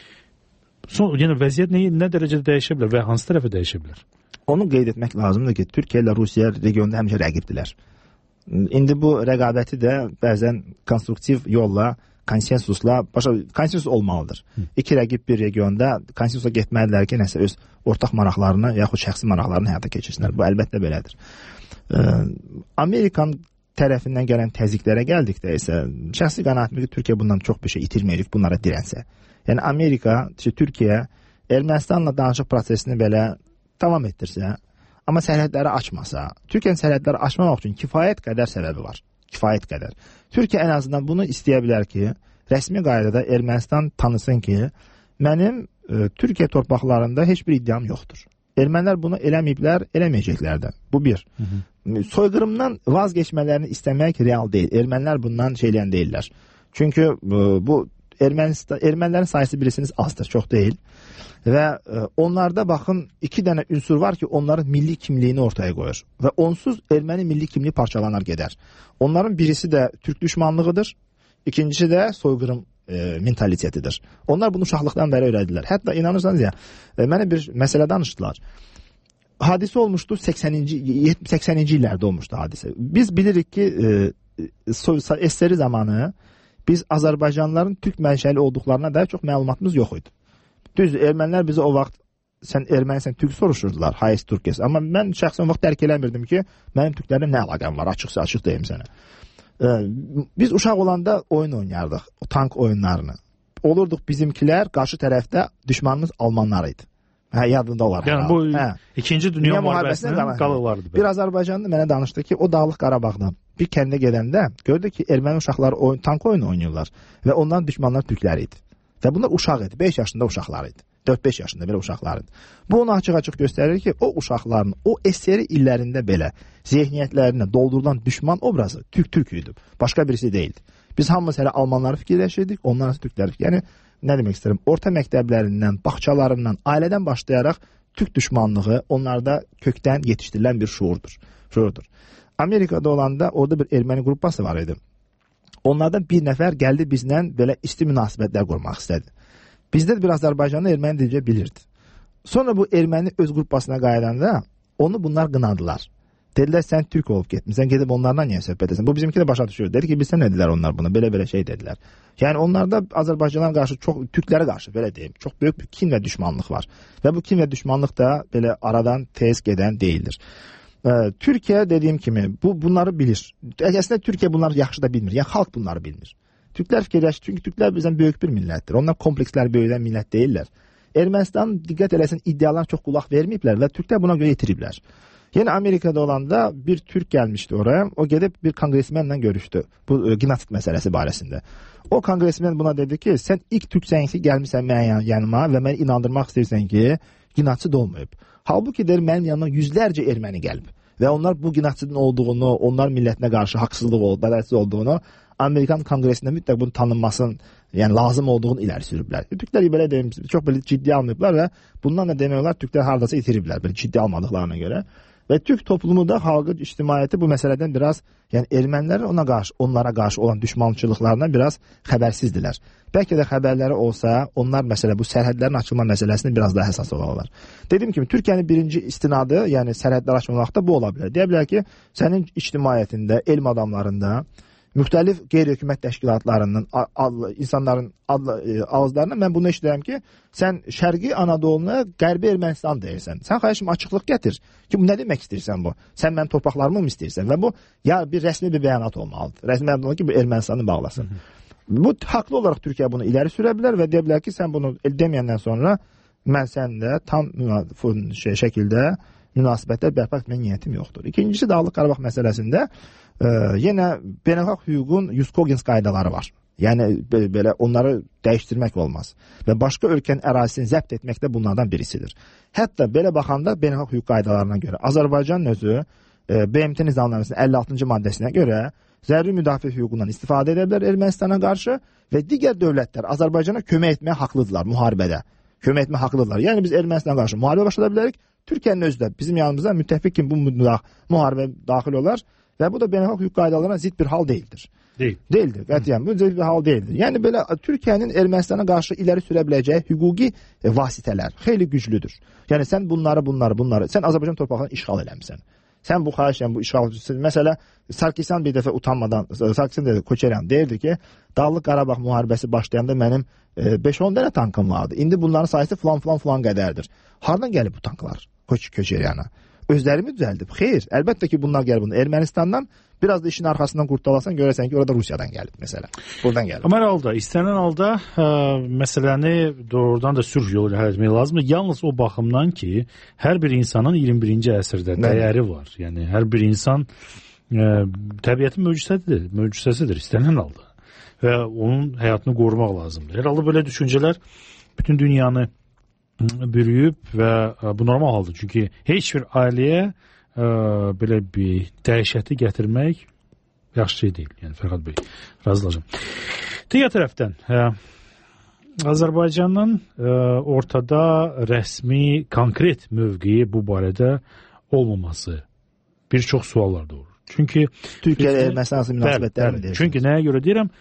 Yəni vəziyyət nə dərəcədə dəyişə bilər və hansı tərəfə dəyişə bilər? Onu qeyd etmək lazımdır ki, Türkiyə ilə Rusiya regionda həmişə rəqibdilər. İndi bu rəqabəti də bəzən konstruktiv yolla, konsensusla, konsensus olmalıdır. İki rəqib bir regionda konsensusa getməlidirlər ki, nəsə öz ortaq maraqlarını yaxud şəxsi maraqlarını həyata keçirsinlər. Bu əlbəttə belədir. Amerikan tərəfindən gələn təzyiqlərə gəldikdə isə şəxsi qənaətimdir ki, Türkiyə bundan çox bir şey itirməyəcək, bunlara dirənsə. Yəni Amerika, Türkiyə Ermənistanla danışıq prosesini belə davam etdirsə, amma sərhədləri açmasa, Türkiyənin sərhədləri açmamaq üçün kifayət qədər səbəbi var. Kifayət qədər. Türkiyə ən azından bunu istəyə bilər ki, rəsmi qaydada Ermənistan tanısın ki, mənim Türkiyə torpaqlarında heç bir iddiam yoxdur. Ermənilər bunu eləməyiblər, eləməyəcəklər də. Bu bir. Soyqırımdan vazgeçmələrini istəmək real deyil. Ermənilər bundan şeyləyən deyirlər. Çünki bu ermənilərin sayısı bilirsiniz azdır, çox deyil. Və onlarda baxın iki dənə ünsur var ki, onların milli kimliyini ortaya qoyur. Və onsuz erməni milli kimliyi parçalanar gedər. Onların birisi də türk düşmanlığıdır, ikincisi də soyqırım mentalitetidir. Onlar bunu uşaqlıqdan bəri öyrədilər. Hətta inanırsanız ya, mənə bir məsələ danışdılar. Hadisə olmuşdu 80-ci illərdə olmuşdu hadisə. Biz bilirik ki, SSR zamanı biz Azərbaycanlıların türk mənşəli olduqlarına dair çox məlumatımız yox idi. Düz, ermənilər bizi o vaxt sən ermənisən türk soruşurdular, hayes türkes. Amma mən şəxsən o vaxt dərk eləmirdim ki, mənim türklərlə nə əlaqəm var, açıq deyim sənə. Biz uşaq olanda oyun oynayardıq, tank oyunlarını. Olurduq bizimkilər, qarşı tərəfdə düşmanımız Almanlar idi. Yadında olar. Yəni bu İkinci Dünya müharibəsinin qalıqlarıdır. Bir Azərbaycanlı mənə danışdı ki, o Dağlıq Qarabağdan bir kəndə gedəndə gördü ki, erməni uşaqları tank oyunu oynayırlar və onların düşmanlar türkləri idi. Və bunlar uşaq idi, 5 yaşında uşaqlar idi. 4-5 yaşında belə uşaqlar idi. Bu onu açıq-açıq göstərir ki, o uşaqların o SSR illərində belə zehniyyətlərinə doldurulan düşman obrazı türk idi. Başqa birisi deyildi. Biz hamımız hələ Almanları fikirləşirdik, onlar türkləri. Yəni nə demək istəyirəm? Orta məktəblərindən, bağçalarından, ailədən başlayaraq türk düşmanlığı onlarda kökdən yetişdirilən bir şuurdur. Amerikada olanda orada bir erməni qrupası var idi. Onlardan bir nəfər gəldi bizlə belə isti münasibətlər qurmaq istədi. Bizdə bir Azərbaycanlı erməni dilcə bilirdi. Sonra bu erməni öz qrupasına qayıdanda onu bunlar qınadılar. Dedilər, sən türk olub getmişsən, gedib onlarla niyə söhbət etsən? Bu bizimki də başa düşür. Dedi ki, bilsən nə dedilər onlar buna? Belə şey dedilər. Yəni onlarda Azərbaycanlara qarşı, türklərə qarşı belə deyim, çox böyük bir kin və düşmanlıq var. Və bu kin və düşmanlıq da belə aradan tez gedən deyildir. Türkiyə dediyim kimi bunları bilir. Əslində Türkiyə bunları yaxşı da bilmir. Yəni xalq bunları bilmir. Türklər fikirləşir, çünki türklər bizdən böyük bir millətdir. Onlar komplekslər böyüdən millət deyirlər. Ermənistan diqqət eləsin iddialarına çox qulaq verməyiblər və türklər buna görə yetiriblər. Yeni Amerikada olanda bir türk gəlmişdi oraya. O gedib bir kongresmenlə görüşdü. Bu genosid məsələsi barəsində. O kongresmen buna dedi ki, sən ilk türksən ki, gəlmişsən mənim yanıma və məni inandırmaq istəyirsən ki, genosid olmayıb. Halbuki deyir, mənim yanıma yüzlərcə erməni gəlib. Və onlar bu genosidin olduğunu, onlar millətinə qarşı haqsızlıq bədəlsiz olduğunu Amerikan kongresində mütləq bunu tanınmasının, yəni lazım olduğunu iləri sürüblər. Türklər belə deyim, çox belə ciddi almayıblar və bundan da demək olar Türklər hardasa itiriblər, belə ciddi almadıqlarına görə. Və Türk toplumu da, xalqı, ictimaiyyəti bu məsələdən biraz, yəni ermənilərin onlara qarşı olan düşmançılıqlarından biraz xəbərsizdilər. Bəlkə də xəbərləri olsa, onlar məsələ bu sərhədlərin açılma məsələsini biraz daha həssas olarlar. Dediyim kimi, Türkiyənin birinci istinadı, yəni sərhədlər açmaqda bu ola bilər. Deyə bilər ki, sənin ictimaiyyətində, elm adamlarında müxtəlif qeyri-hökumət təşkilatlarının insanların ağızlarından mən bunu eşidirəm ki, sən Şərqi Anadoluna Qərbi Ermənistan deyirsən. Sən xahişim açıqlıq gətir ki, bu nə demək istəyirsən bu? Sən mənim torpaqlarımı mı istəyirsən? Və bu ya bir rəsmi bir bəyanat olmalıdır. Rəsmi bəyanat olmalıdır ki, bu Ermənistanı bağlasın. Bu haqlı olaraq Türkiyə bunu iləri sürə bilər və deyə bilər ki, sən bunu deməyəndən sonra mən səninlə tam şəkildə münasibətlər bərpa etmək niyyətim yoxdur. İkincisi Dağlıq Qarabağ məsələsində yenə beynəlxalq hüququn Yuskogins qaydaları var. Yəni belə onları dəyişdirmək olmaz. Və başqa ölkənin ərazisini zəbt etmək də bunlardan birisidir. Hətta belə baxanda beynəlxalq hüquq qaydalarına görə Azərbaycanın özü BMT Nizamnaməsinin 56-cı maddəsinə görə zəruri müdafiə hüququndan istifadə edə bilər Ermənistana qarşı və digər dövlətlər Azərbaycana kömək etməyə haqlıdırlar müharibədə. Kömək etməyə haqlıdırlar. Yəni biz Ermənistana qarşı müharibə başlada bilərik. Türkiyənin özü də bizim yanımıza müttəfiq kimi bu müharibə daxil olar və bu da beynəlxalq hüquq qaydalarına zidd bir hal deyildir. Deyildir. Qətiyyən bu zidd bir hal deyildir. Yəni belə Türkiyənin Ermənistana qarşı iləri sürə biləcəyi hüquqi vasitələr xeyli güclüdür. Yəni sən bunları sən Azərbaycan torpaqlarını işğal eləmisən. Sən bu xahişən bu işğal məsələ Sarkisyan bir dəfə utanmadan Sarkisyan dedi Koçeryan deyirdi ki, Dağlıq Qarabağ müharibəsi başlayanda mənim 5-10 dənə tankım vardı. İndi bunların sayısı falan qədərdir. Hardan gəlib bu tanklar Koçeryana? Özlərimi düzəldib. Xeyr, əlbəttə ki bunlar gəlib bunu Ermənistandan, biraz da işin arxasından qurtalasan görərsən ki orada Rusiyadan gəlib məsələ. Buradan gəlib. Amma hər halda istənilən halda məsələni doğrudan da sülh yolu ilə həll etmək lazımdır. Yalnız o baxımdan ki, hər bir insanın 21-ci əsrdə dəyəri var. Yəni hər bir insan təbiətin möcüzəsidir istənilən halda. Və onun həyatını qorumaq lazımdır. Hər halda belə düşüncələr bütün dünyanı bürüyüb və bu normal haldır. Çünki heç bir ailəyə belə bir dəhşəti gətirmək yaxşı şey deyil. Yəni Fərhad bəy, razılaşım. Digər tərəfdən Azərbaycanın ortada rəsmi, konkret mövqeyi bu barədə olmaması bir çox suallar doğurur. Çünki Türkiyə Ermənistan münasibətləri deyir. Çünki nəyə görə deyirəm?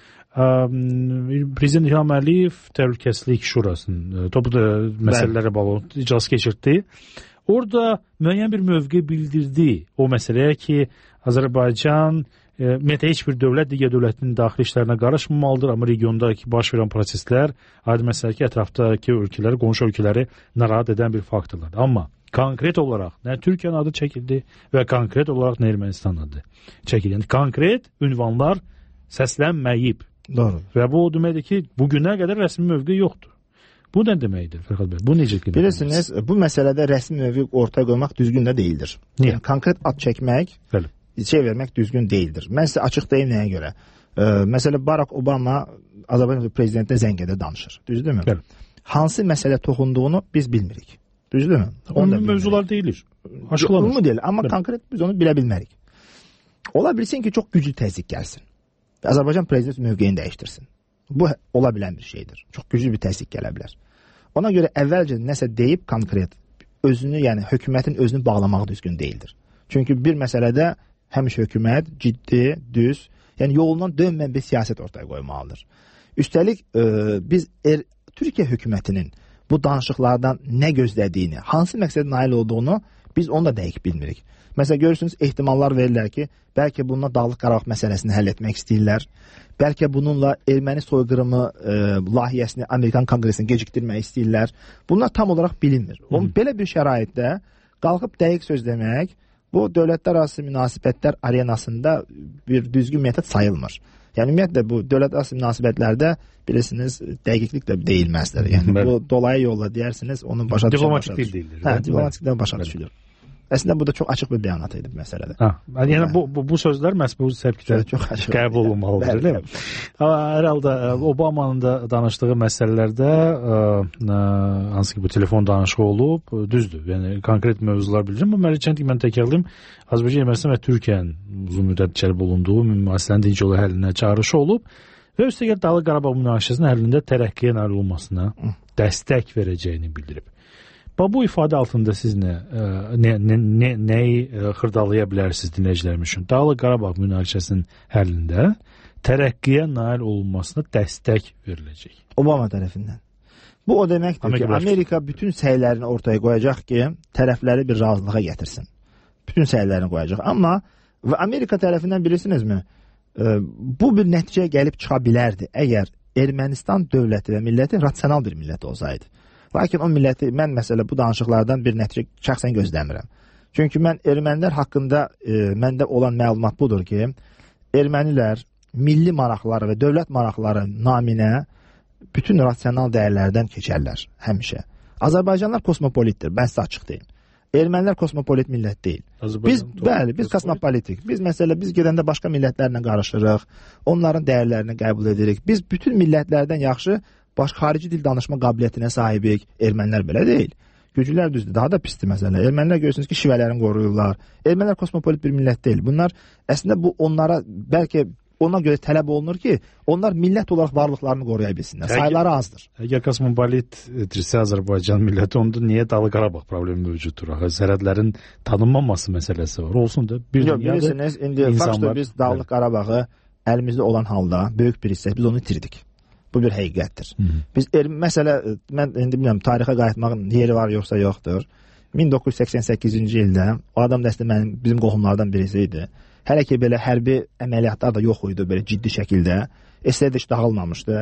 Prezident İlham Əliyev Təhlükəsizlik Şurasının toplu məsələlərə bağlı iclas keçirtdi. Orada müəyyən bir mövqe bildirdi o məsələyə ki, Azərbaycan ümumiyyətlə heç bir dövlət digər dövlətin daxili işlərinə qarışmamalıdır, amma regiondakı baş verən proseslər aydın məsələ ki, ətrafdakı ölkələri, qonşu ölkələri narahat edən bir faktorlardır. Amma konkret olaraq nə Türkiyənin adı çəkildi və konkret olaraq nə Ermənistan adı çəkildi. Yəni konkret ünvanlar səslənməyib. Doğru. Və bu o deməkdir ki, bugünə qədər rəsmi mövqe yoxdur. Bu nə deməkdir Fərhad bəy? Bu necə qiymətlənirsiniz? Bilirsiniz, bu məsələdə rəsmi mövqe ortaya qoymaq düzgün də deyildir. Niyə? Yəni, konkret ad çəkmək, şey vermək düzgün deyildir. Mən sizə açıq deyim nəyə görə. Məsələn, Barack Obama Azərbaycan prezidentinə zəng edə danışır. Düzdürmü? Bəli. Hansı məsələ toxunduğunu biz bilmirik. Düzdürmü? Onun mövzular deyilir. Açıqlanır. Ümumi deyil, amma konkret biz onu bilə bilmərik. Ola bilsin ki, çox güclü təzyiq gəlsin. Azərbaycan prezidenti mövqeyini dəyişdirsin. Bu ola bilən bir şeydir. Çox güclü bir təzyiq gələ bilər. Ona görə əvvəlcə nəsə deyib konkret özünü, yəni hökumətin özünü bağlamaq düzgün deyildir. Çünki bir məsələdə həmişə hökumət ciddi, düz, yəni yolundan dönməyən bir siyasət ortaya qoymalıdır. Üstəlik biz Türkiyə hökumətinin bu danışıqlardan nə gözlədiyini, hansı məqsədə nail olduğunu biz onu da dəqiq bilmirik. Məsələn, görürsünüz, ehtimallar verirlər ki, bəlkə bununla Dağlıq Qarabağ məsələsini həll etmək istəyirlər. Bəlkə bununla erməni soyqırımı layihəsini Amerikan Konqresini gecikdirmək istəyirlər. Bunlar tam olaraq bilinmir. Belə bir şəraitdə qalxıb dəqiq söz demək, bu dövlətlərarası münasibətlər arenasında bir düzgün metod sayılmır. Yəni ümumiyyətlə bu dövlətlərarası münasibətlərdə bilirsiniz dəqiqlik də deyilməzdir. Yəni bu dolayı yolla deyərsiniz, onun başa düşülür. Diplomatik dil deyilir. Hə, diplomatikdən başa düşülür. Əslində bu da çox açıq bir bəyanat idi bu məsələdə. Yəni bu sözlər məhz bu səbkidə qəbul olunmalıdır, elə mi? Hər halda Obamanın da danışdığı məsələlərdə hansı ki bu telefon danışığı olub, düzdür. Yəni konkret mövzular bildirim. Bu mərcənd mən təkrarlayım. Azərbaycan, Ermənistan və Türkiyənin uzun müddət cəlb olunduğu müasirənin dinc yolu həllinə çağırışı olub və üstəgəl Dağlıq Qarabağ münaqişəsinin həllində tərəqqiyə nail olmasına dəstək verəcəyini bildirib. Bu ifadə altında siz nəyi xırdalaya bilərsiniz dinləyicilərimiz üçün? Dağlıq Qarabağ münaqişəsinin həllində tərəqqiyə nail olunmasına dəstək veriləcək. Obama tərəfindən. Bu o deməkdir ki, Amerika bütün səylərini ortaya qoyacaq ki, tərəfləri bir razılığa gətirsin. Bütün səylərini qoyacaq. Amma və Amerika tərəfindən bilirsinizmi, bu bir nəticəyə gəlib çıxa bilərdi əgər Ermənistan dövləti və milləti rasional bir millət olsaydı. Lakin o milləti mən məsələ bu danışıqlardan bir nəticə şəxsən gözləmirəm. Çünki mən ermənilər haqqında məndə olan məlumat budur ki, ermənilər milli maraqları və dövlət maraqları naminə bütün rasional dəyərlərdən keçərlər həmişə. Azərbaycanlılar kosmopolitdir, mən sizə açıq deyim. Ermənilər kosmopolit millət deyil. Biz kosmopolitik. Biz gedəndə başqa millətlərlə qarışırıq, onların dəyərlərini qəbul edirik. Biz bütün millətlərdən yaxşı xarici dil danışma qabiliyyətinə sahibik. Ermənilər belə deyil. Güclülər düzdür, daha da pisdir məsələ. Ermənilər görürsünüz ki, şivələrini qoruyurlar. Ermənilər kosmopolit bir millət deyil. Bunlar əslində bu onlara bəlkə ona görə tələb olunur ki, onlar millət olaraq varlıqlarını qoruya bilsinlər. Sayıları azdır. Əgər kosmopolitdirsə Azərbaycan milləti, onda niyə Dağlıq Qarabağ problemi mövcuddur? Sərhədlərin tanınmaması məsələsi var. Olsun da bir dünyada bilirsiniz, indi faktdır biz Dağlıq Qarabağı əlimizdə olan halda böyük bir hissə biz onu itirdik. Bu bir həqiqətdir. Biz məsələ mən indi bilmirəm tarixə qayıtmağın yeri var yoxsa yoxdur. 1988-ci ildə o adam da əslində bizim qohumlardan birisi idi. Hələ ki belə hərbi əməliyyatlar da yox idi belə ciddi şəkildə. SSR heç dağılmamışdı.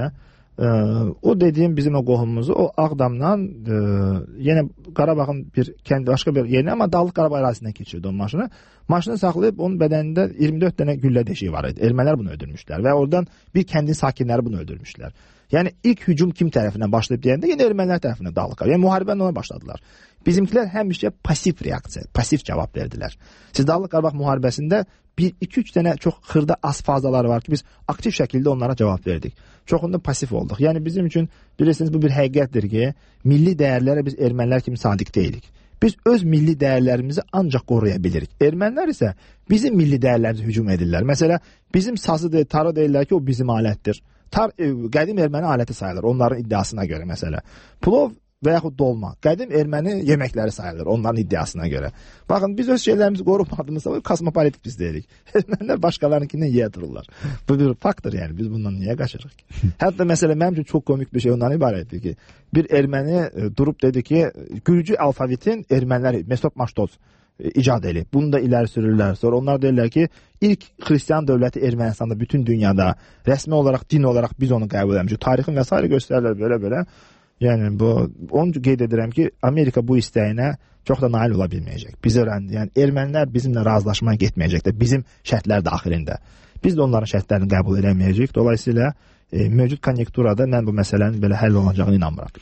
O dediyim bizim o qohumumuzu o Ağdamdan yenə Qarabağın bir kəndi başqa bir yerinə, amma Dağlıq Qarabağ ərazisindən keçirdi o maşını. Maşını saxlayıb onun bədənində 24 dənə güllə deşiyi var idi. Ermənilər bunu öldürmüşlər və oradan bir kəndin sakinləri bunu öldürmüşlər. Yəni ilk hücum kim tərəfindən başlayıb deyəndə yenə ermənilər tərəfindən Dağlıq Qarabağ. Yəni müharibəni ona başladılar. Bizimkilər həmişə pasiv reaksiya, pasiv cavab verdilər. Siz Dağlıq Qarabağ müharibəsində 1-2-3 dənə çox xırda az fazaları var ki, biz aktiv şəkildə onlara cavab verdik. Çoxunda pasif olduq. Yəni bizim üçün bilirsiniz bu bir həqiqətdir ki, milli dəyərlərə biz ermənilər kimi sadiq deyilik. Biz öz milli dəyərlərimizi ancaq qoruya bilirik. Ermənilər isə bizim milli dəyərlərimizə hücum edirlər. Məsələn, bizim sazı deyil, tarı deyirlər ki, o bizim alətdir. Tar qədim erməni aləti sayılır onların iddiasına görə məsələ. Plov və yaxud dolma qədim erməni yeməkləri sayılır onların iddiasına görə. Baxın, biz öz şeylərimizi qorumadığımızda kosmopolitik biz deyirik. Ermənilər başqalarınkindən yeyə dururlar. Bu bir faktdır yəni, biz bundan niyə qaçırıq ki? Hətta məsələ mənim üçün çox komik bir şey ondan ibarətdir ki, bir erməni durub dedi ki, gürcü alfabetin ermənilər Mesop Maştoz icad edib. Bunu da iləri sürürlər. Sonra onlar deyirlər ki, ilk xristian dövləti Ermənistanda bütün dünyada rəsmi olaraq, din olaraq biz onu qəbul etmişik. Tarixin və s. göstərirlər belə-belə. Yəni onun üçün qeyd edirəm ki, Amerika bu istəyinə çox da nail ola bilməyəcək. Biz öyrəndik. Yəni ermənilər bizimlə razılaşmaya getməyəcəklər bizim şərtlər daxilində. Biz də onların şərtlərini qəbul edəməyəcəyik. Dolayısıyla mövcud konjunkturada mən bu məsələnin belə həll olacağına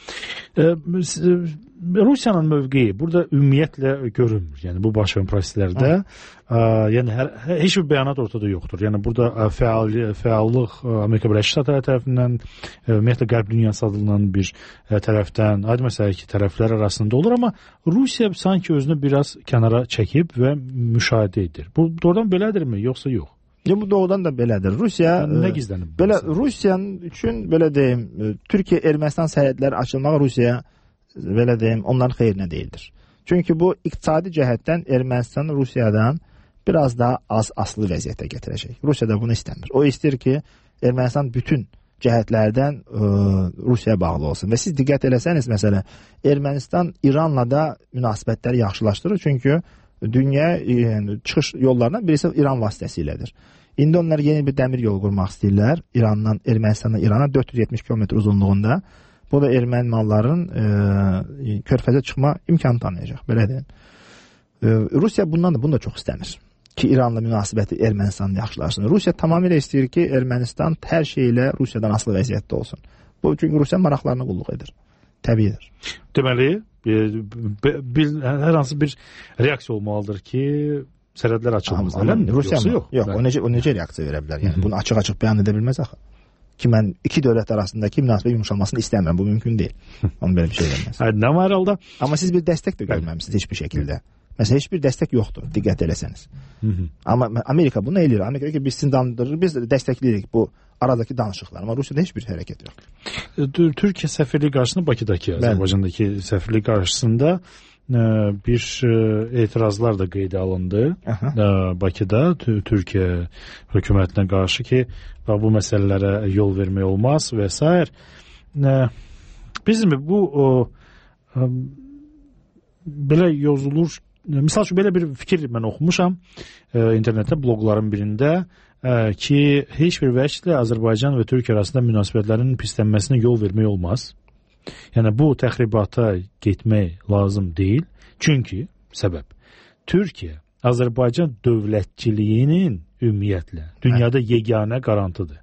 inanmıram. Rusiyanın mövqeyi burada ümumiyyətlə görünmür. Yəni bu baş verən proseslərdə yəni heç bir bəyanat ortada yoxdur. Yəni burada fəallıq Amerika Birləşmiş Ştatları tərəfindən, ümumiyyətlə Qərb dünyası adlanan bir tərəfdən, aydın məsələ ki, tərəflər arasında olur, amma Rusiya sanki özünü biraz kənara çəkib və müşahidə edir. Bu doğrudan belədirmi, yoxsa yox? Bu doğrudan da belədir. Rusiya nə gizlənib? Belə Rusiyanın üçün belə deyim, Türkiyə Ermənistan sərhədləri açılmağı Rusiya belə deyim, onların xeyrinə deyildir. Çünki bu iqtisadi cəhətdən Ermənistan Rusiyadan biraz daha az asılı vəziyyətə gətirəcək. Rusiya da bunu istəmir. O istəyir ki, Ermənistan bütün cəhətlərdən Rusiyaya bağlı olsun. Və siz diqqət eləsəniz, məsələ, Ermənistan İranla da münasibətləri yaxşılaşdırır. Çünki dünya çıxış yollarından birisi İran vasitəsilədir. İndi onlar yeni bir dəmir yolu qurmaq istəyirlər. İrandan, Ermənistandan İrana 470 km uzunluğunda. Bu da erməni malların körfəzə çıxma imkanı tanıyacaq, belə deyim. Rusiya bunu da çox istəmir ki, İranla münasibəti Ermənistanla yaxşılaşsın. Rusiya tamamilə istəyir ki, Ermənistan hər şeylə Rusiyadan asılı vəziyyətdə olsun. Bu çünki Rusiya maraqlarına qulluq edir. Təbiidir. Deməli, hər hansı bir reaksiya olmalıdır ki, sərhədlər açılmalıdır. Rusiya mı? Yox, o necə reaksiya verə bilər? Yəni bunu açıq-açıq bəyan edə bilməz axı. Ki mən iki dövlət arasındakı münasibət yumuşalmasını istəmirəm. Bu mümkün deyil. Onun belə bir şey verməz. Nə var halda? Amma siz bir dəstək də görməmisiniz heç bir şəkildə. Məsələn, heç bir dəstək yoxdur, diqqət eləsəniz. Amma Amerika bunu eləyir. Amerika ki, biz sindandırır, biz dəstəkləyirik bu aradakı danışıqlar. Amma Rusiyada heç bir hərəkət yoxdur. Türkiyə səfirliyi qarşısında, Bakıdakı, Azərbaycandakı səfirliyi qarşısında bir etirazlar da qeydə alındı. Bakıda Türkiyə hökumətinə qarşı ki, bu məsələlərə yol vermək olmaz və s. Bizim bu belə yazılır. Misal üçün belə bir fikir mən oxumuşam internetdə, bloqların birində. ki, heç bir vəçlə Azərbaycan və Türkiyə arasında münasibətlərin pislənməsinə yol vermək olmaz. Yəni, bu təxribata getmək lazım deyil. Çünki, səbəb, Türkiyə Azərbaycan dövlətçiliyinin ümumiyyətlə dünyada yeganə qarantıdır.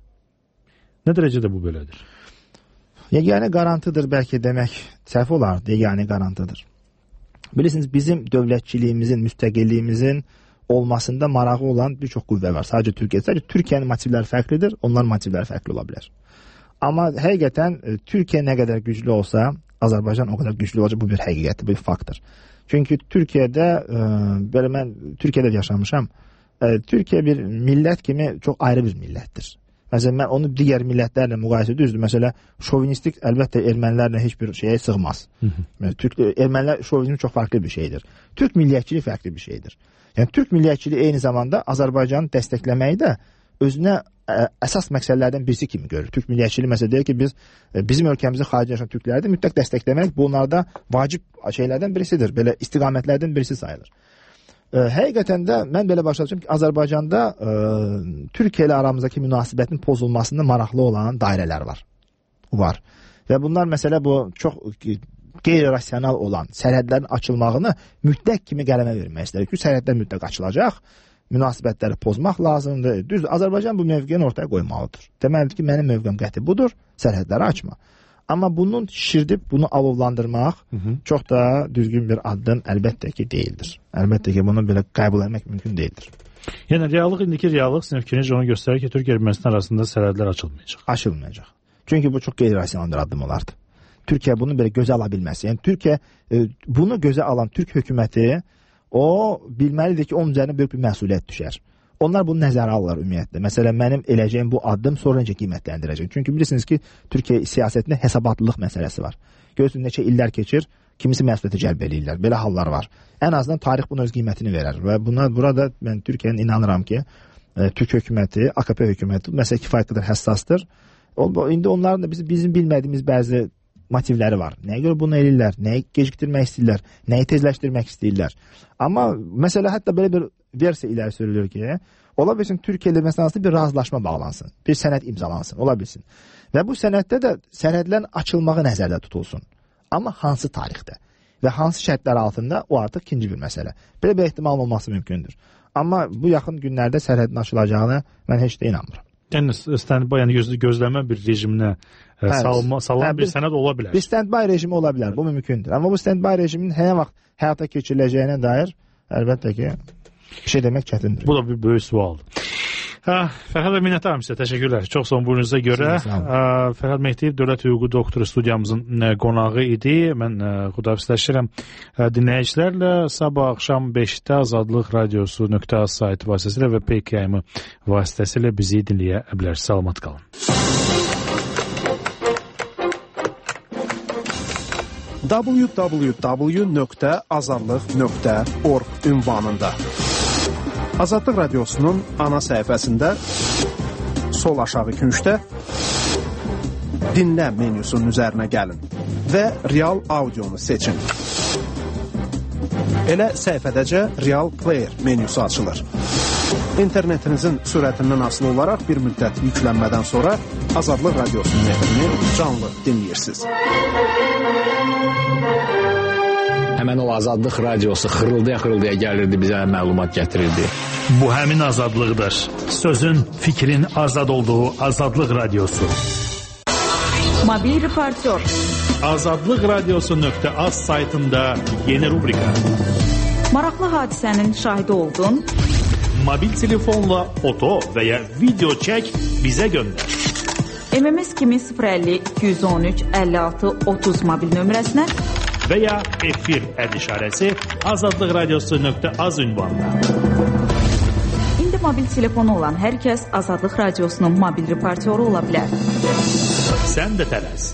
Nə dərəcədə bu belədir? Yeganə qarantıdır bəlkə demək səhv olar, yeganə qarantıdır. Bilirsiniz, bizim dövlətçiliyimizin, müstəqilliyimizin olmasında marağı olan bir çox qüvvə var. Sadəcə Türkiyənin motivləri fərqlidir, onların motivləri fərqli ola bilər. Amma həqiqətən Türkiyə nə qədər güclü olsa, Azərbaycan o qədər güclü olacaq, bu bir həqiqətdir, bu bir faktdır. Çünki Türkiyədə, belə mən Türkiyədə yaşamışam, Türkiyə bir millət kimi çox ayrı bir millətdir. Məsələn, mən onu digər millətlərlə müqayisə düzdür. Məsələn, şovinistik əlbəttə ermənilərlə heç bir şeyə sığmaz. Ermənilər şovinizm çox fərqli bir şeydir. Türk milliyyətçiliyi fərqli bir şeydir. Yəni, Türk milliyyətçiliyi eyni zamanda Azərbaycanı dəstəkləməyi də özünə əsas məqsədlərdən birisi kimi görür. Türk milliyyətçiliyi məsələ deyir ki, bizim ölkəmizdə xarici yaşayan türkləri də mütləq dəstəkləmək bunlarda vacib şeylərdən birisidir. Belə istiqamətlərdən birisi sayılır. Həqiqətən də mən belə başlayacağım ki, Azərbaycanda Türkiyə ilə aramızdakı münasibətin pozulmasında maraqlı olan dairələr var. Və bunlar məsələ bu çox qeyri-rasional olan sərhədlərin açılmağını mütləq kimi qələmə vermək istəyir ki, sərhədlər mütləq açılacaq, münasibətləri pozmaq lazımdır. Düzdür, Azərbaycan bu mövqeyini ortaya qoymalıdır. Deməlidir ki, mənim mövqəm qəti budur, sərhədləri açma. Amma bunun şişirdib, bunu alovlandırmaq çox da düzgün bir addım əlbəttə ki, deyildir. Əlbəttə ki, bunu belə qəbul etmək mümkün deyildir. Yəni, indiki reallıq sizin fikriniz onu göstərir ki, Türkiyə-Ermənistan arasında sərhədlər açılmayacaq. Açılmayacaq. Çünki bu çox qeyri-rasional bir addım olardı. Türkiyə bunu belə gözə ala bilməz. Yəni, Türkiyə bunu gözə alan Türk hökuməti, o bilməlidir ki, onun üzərinə böyük bir məsuliyyət düşər. Onlar bunu nəzərə alırlar ümumiyyətlə. Məsələn, mənim eləcəyim bu addım sonra necə qiymətləndirəcək. Çünki bilirsiniz ki, Türkiyə siyasətində hesabatlılıq məsələsi var. Görürsünüz, neçə illər keçir, kimisi məsuliyyətə cəlb eləyirlər. Belə hallar var. Ən azından tarix bunun öz qiymətini verər. Və burada mən Türkiyənin inanıram ki, Türk hökuməti, AKP hökuməti məsələ kifayət qədər həssasdır. İndi onların da bizim bilmədiyimiz bəzi motivləri var. Nəyə görə bunu eləyirlər, nəyi gecikdirmək istəyirlər, nəyi tezləşdirmək istəyirlər. Amma məsələ hətta belə bir versiya iləri sürülür ki, ola bilsin Türkiyə ilə məsələsində bir razılaşma bağlansın, bir sənəd imzalansın, ola bilsin. Və bu sənəddə də sərhədlərin açılmağı nəzərdə tutulsun. Amma hansı tarixdə və hansı şərtlər altında o artıq ikinci bir məsələ. Belə bir ehtimal olması mümkündür. Amma bu yaxın günlərdə sərhədin açılacağını mən heç də inanmıram. Yəni, gözləmə bir rejiminə salınan bir sənəd ola bilər. Bir stand-by rejimi ola bilər, bu mümkündür. Amma bu stand-by rejimin hər vaxt həyata keçiriləcəyinə dair əlbəttə ki, bir şey demək çətindir. Bu da bir böyük sualdır. Fərhad bəy, minnətdaram sizə, təşəkkürlər. Çox sağ olun buyurunuza görə. Fərhad Mehdiyev Dövlət Hüququ doktoru studiyamızın qonağı idi. Mən xudafizləşirəm dinləyicilərlə. Sabah axşam 5-də Azadlıq Radiosu.az saytı vasitəsilə və PKM vasitəsilə bizi dinləyə bilərsiniz. Salamat qalın. www.azadlıq.org ünvanında Azadlıq Radiosunun ana səhifəsində sol aşağı küncdə dinlə menyusunun üzərinə gəlin və real audionu seçin. Elə səhifədəcə Real Player menyusu açılır. İnternetinizin sürətindən asılı olaraq bir müddət yüklənmədən sonra Azadlıq Radiosunun efrini canlı dinləyirsiniz. Həmən o Azadlıq Radiosu xırıldaya gəlirdi, bizə məlumat gətirirdi. Bu həmin azadlıqdır. Sözün, fikrin azad olduğu Azadlıq Radiosu. Mobil reportyor. Azadlıq Radiosu.az saytında yeni rubrika. Maraqlı hadisənin şahidi oldun. Mobil telefonla foto və ya video çək, bizə göndər. MMS kimi 050 213 56 30 mobil nömrəsinə və ya efir işarəsi Azadlıq Radiosu.az ünvanında. İndi mobil telefonu olan hər kəs Azadlıq Radiosunun mobil reportyoru ola bilər. Sən də tələs.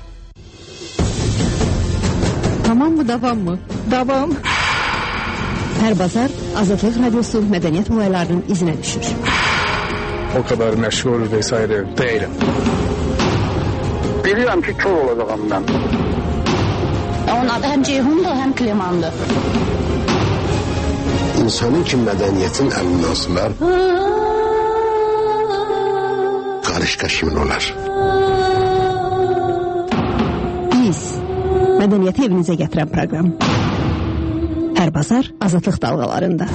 Tamam mı, davam mı? Davam. Hər bazar Azadlıq Radiosu mədəniyyət olaylarının izinə düşür. O kadar məşğul vesaire değilim. Biliyorum ki kör olacağım ben. Onun adı həm Ceyhundur, həm Klemandır. İnsanın ki mədəniyyətin əlindən asılar. başqa kimin olar? Biz mədəniyyəti evinizə gətirən proqram. Hər bazar Azadlıq dalğalarında.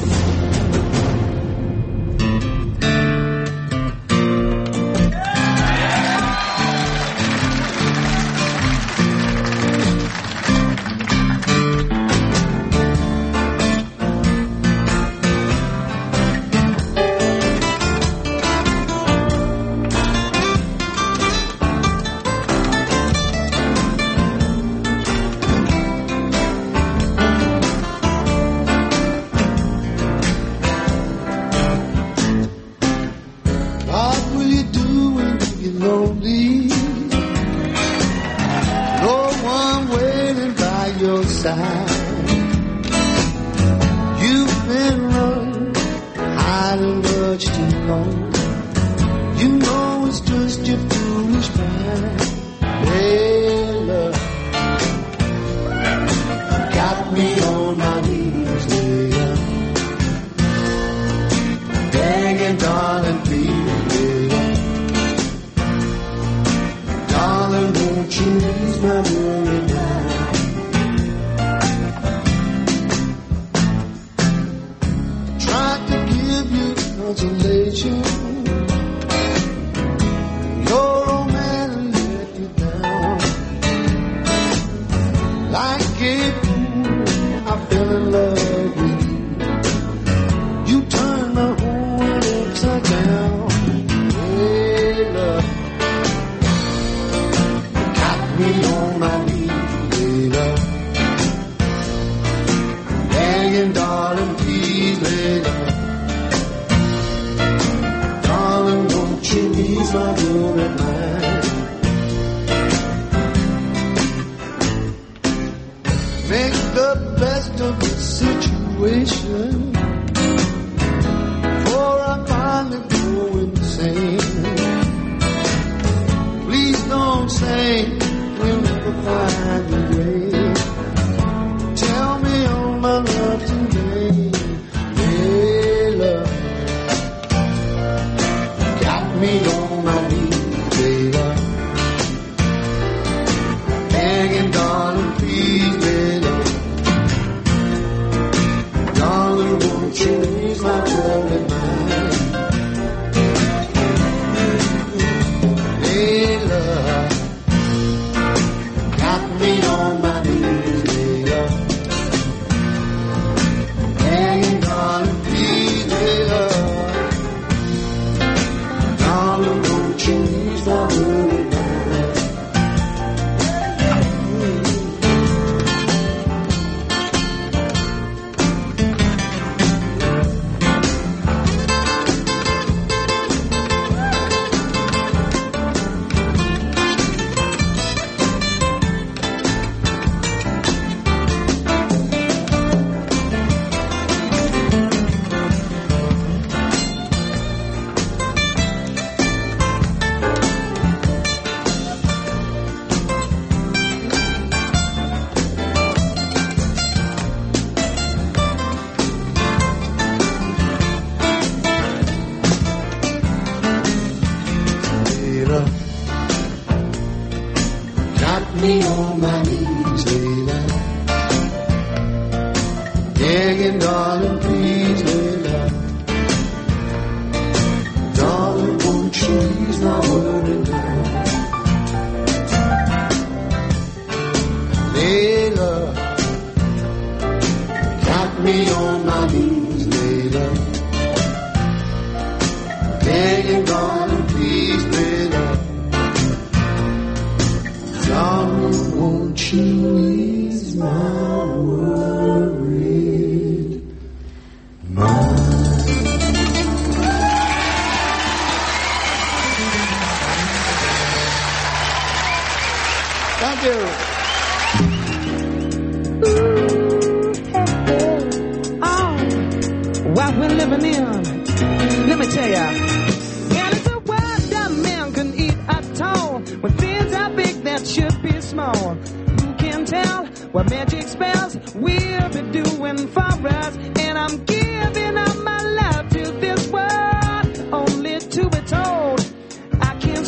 I can't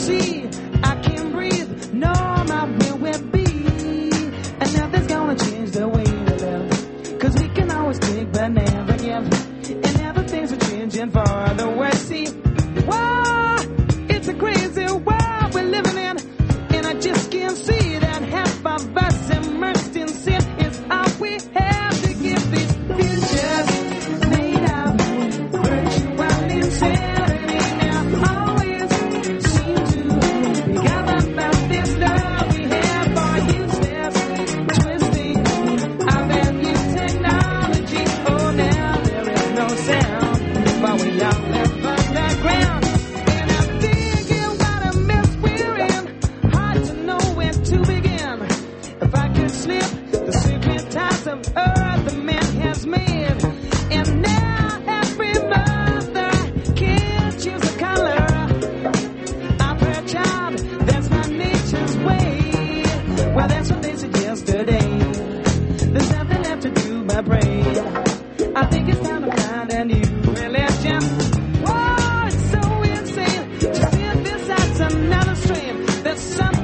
hoping for the worst. See, whoa, it's a crazy world we're living in, and I just can't see that half of us immersed in sin is all we have to give these futures made of virtual insanity. Now always seem to be governed by this love we have for useless twisting of that new technology. Oh, now there is no sound, but we all live underground. And I'm thinking what a mess we're in, hard to know where to begin. If I could slip the secret ties of earth the man has made, and now every mother can't choose a color of her child. That's my nature's way. Well, that's what they said yesterday. There's nothing left to do but pray. I think it's time to find a new religion. Whoa, it's so insane to see this as another stream. There's some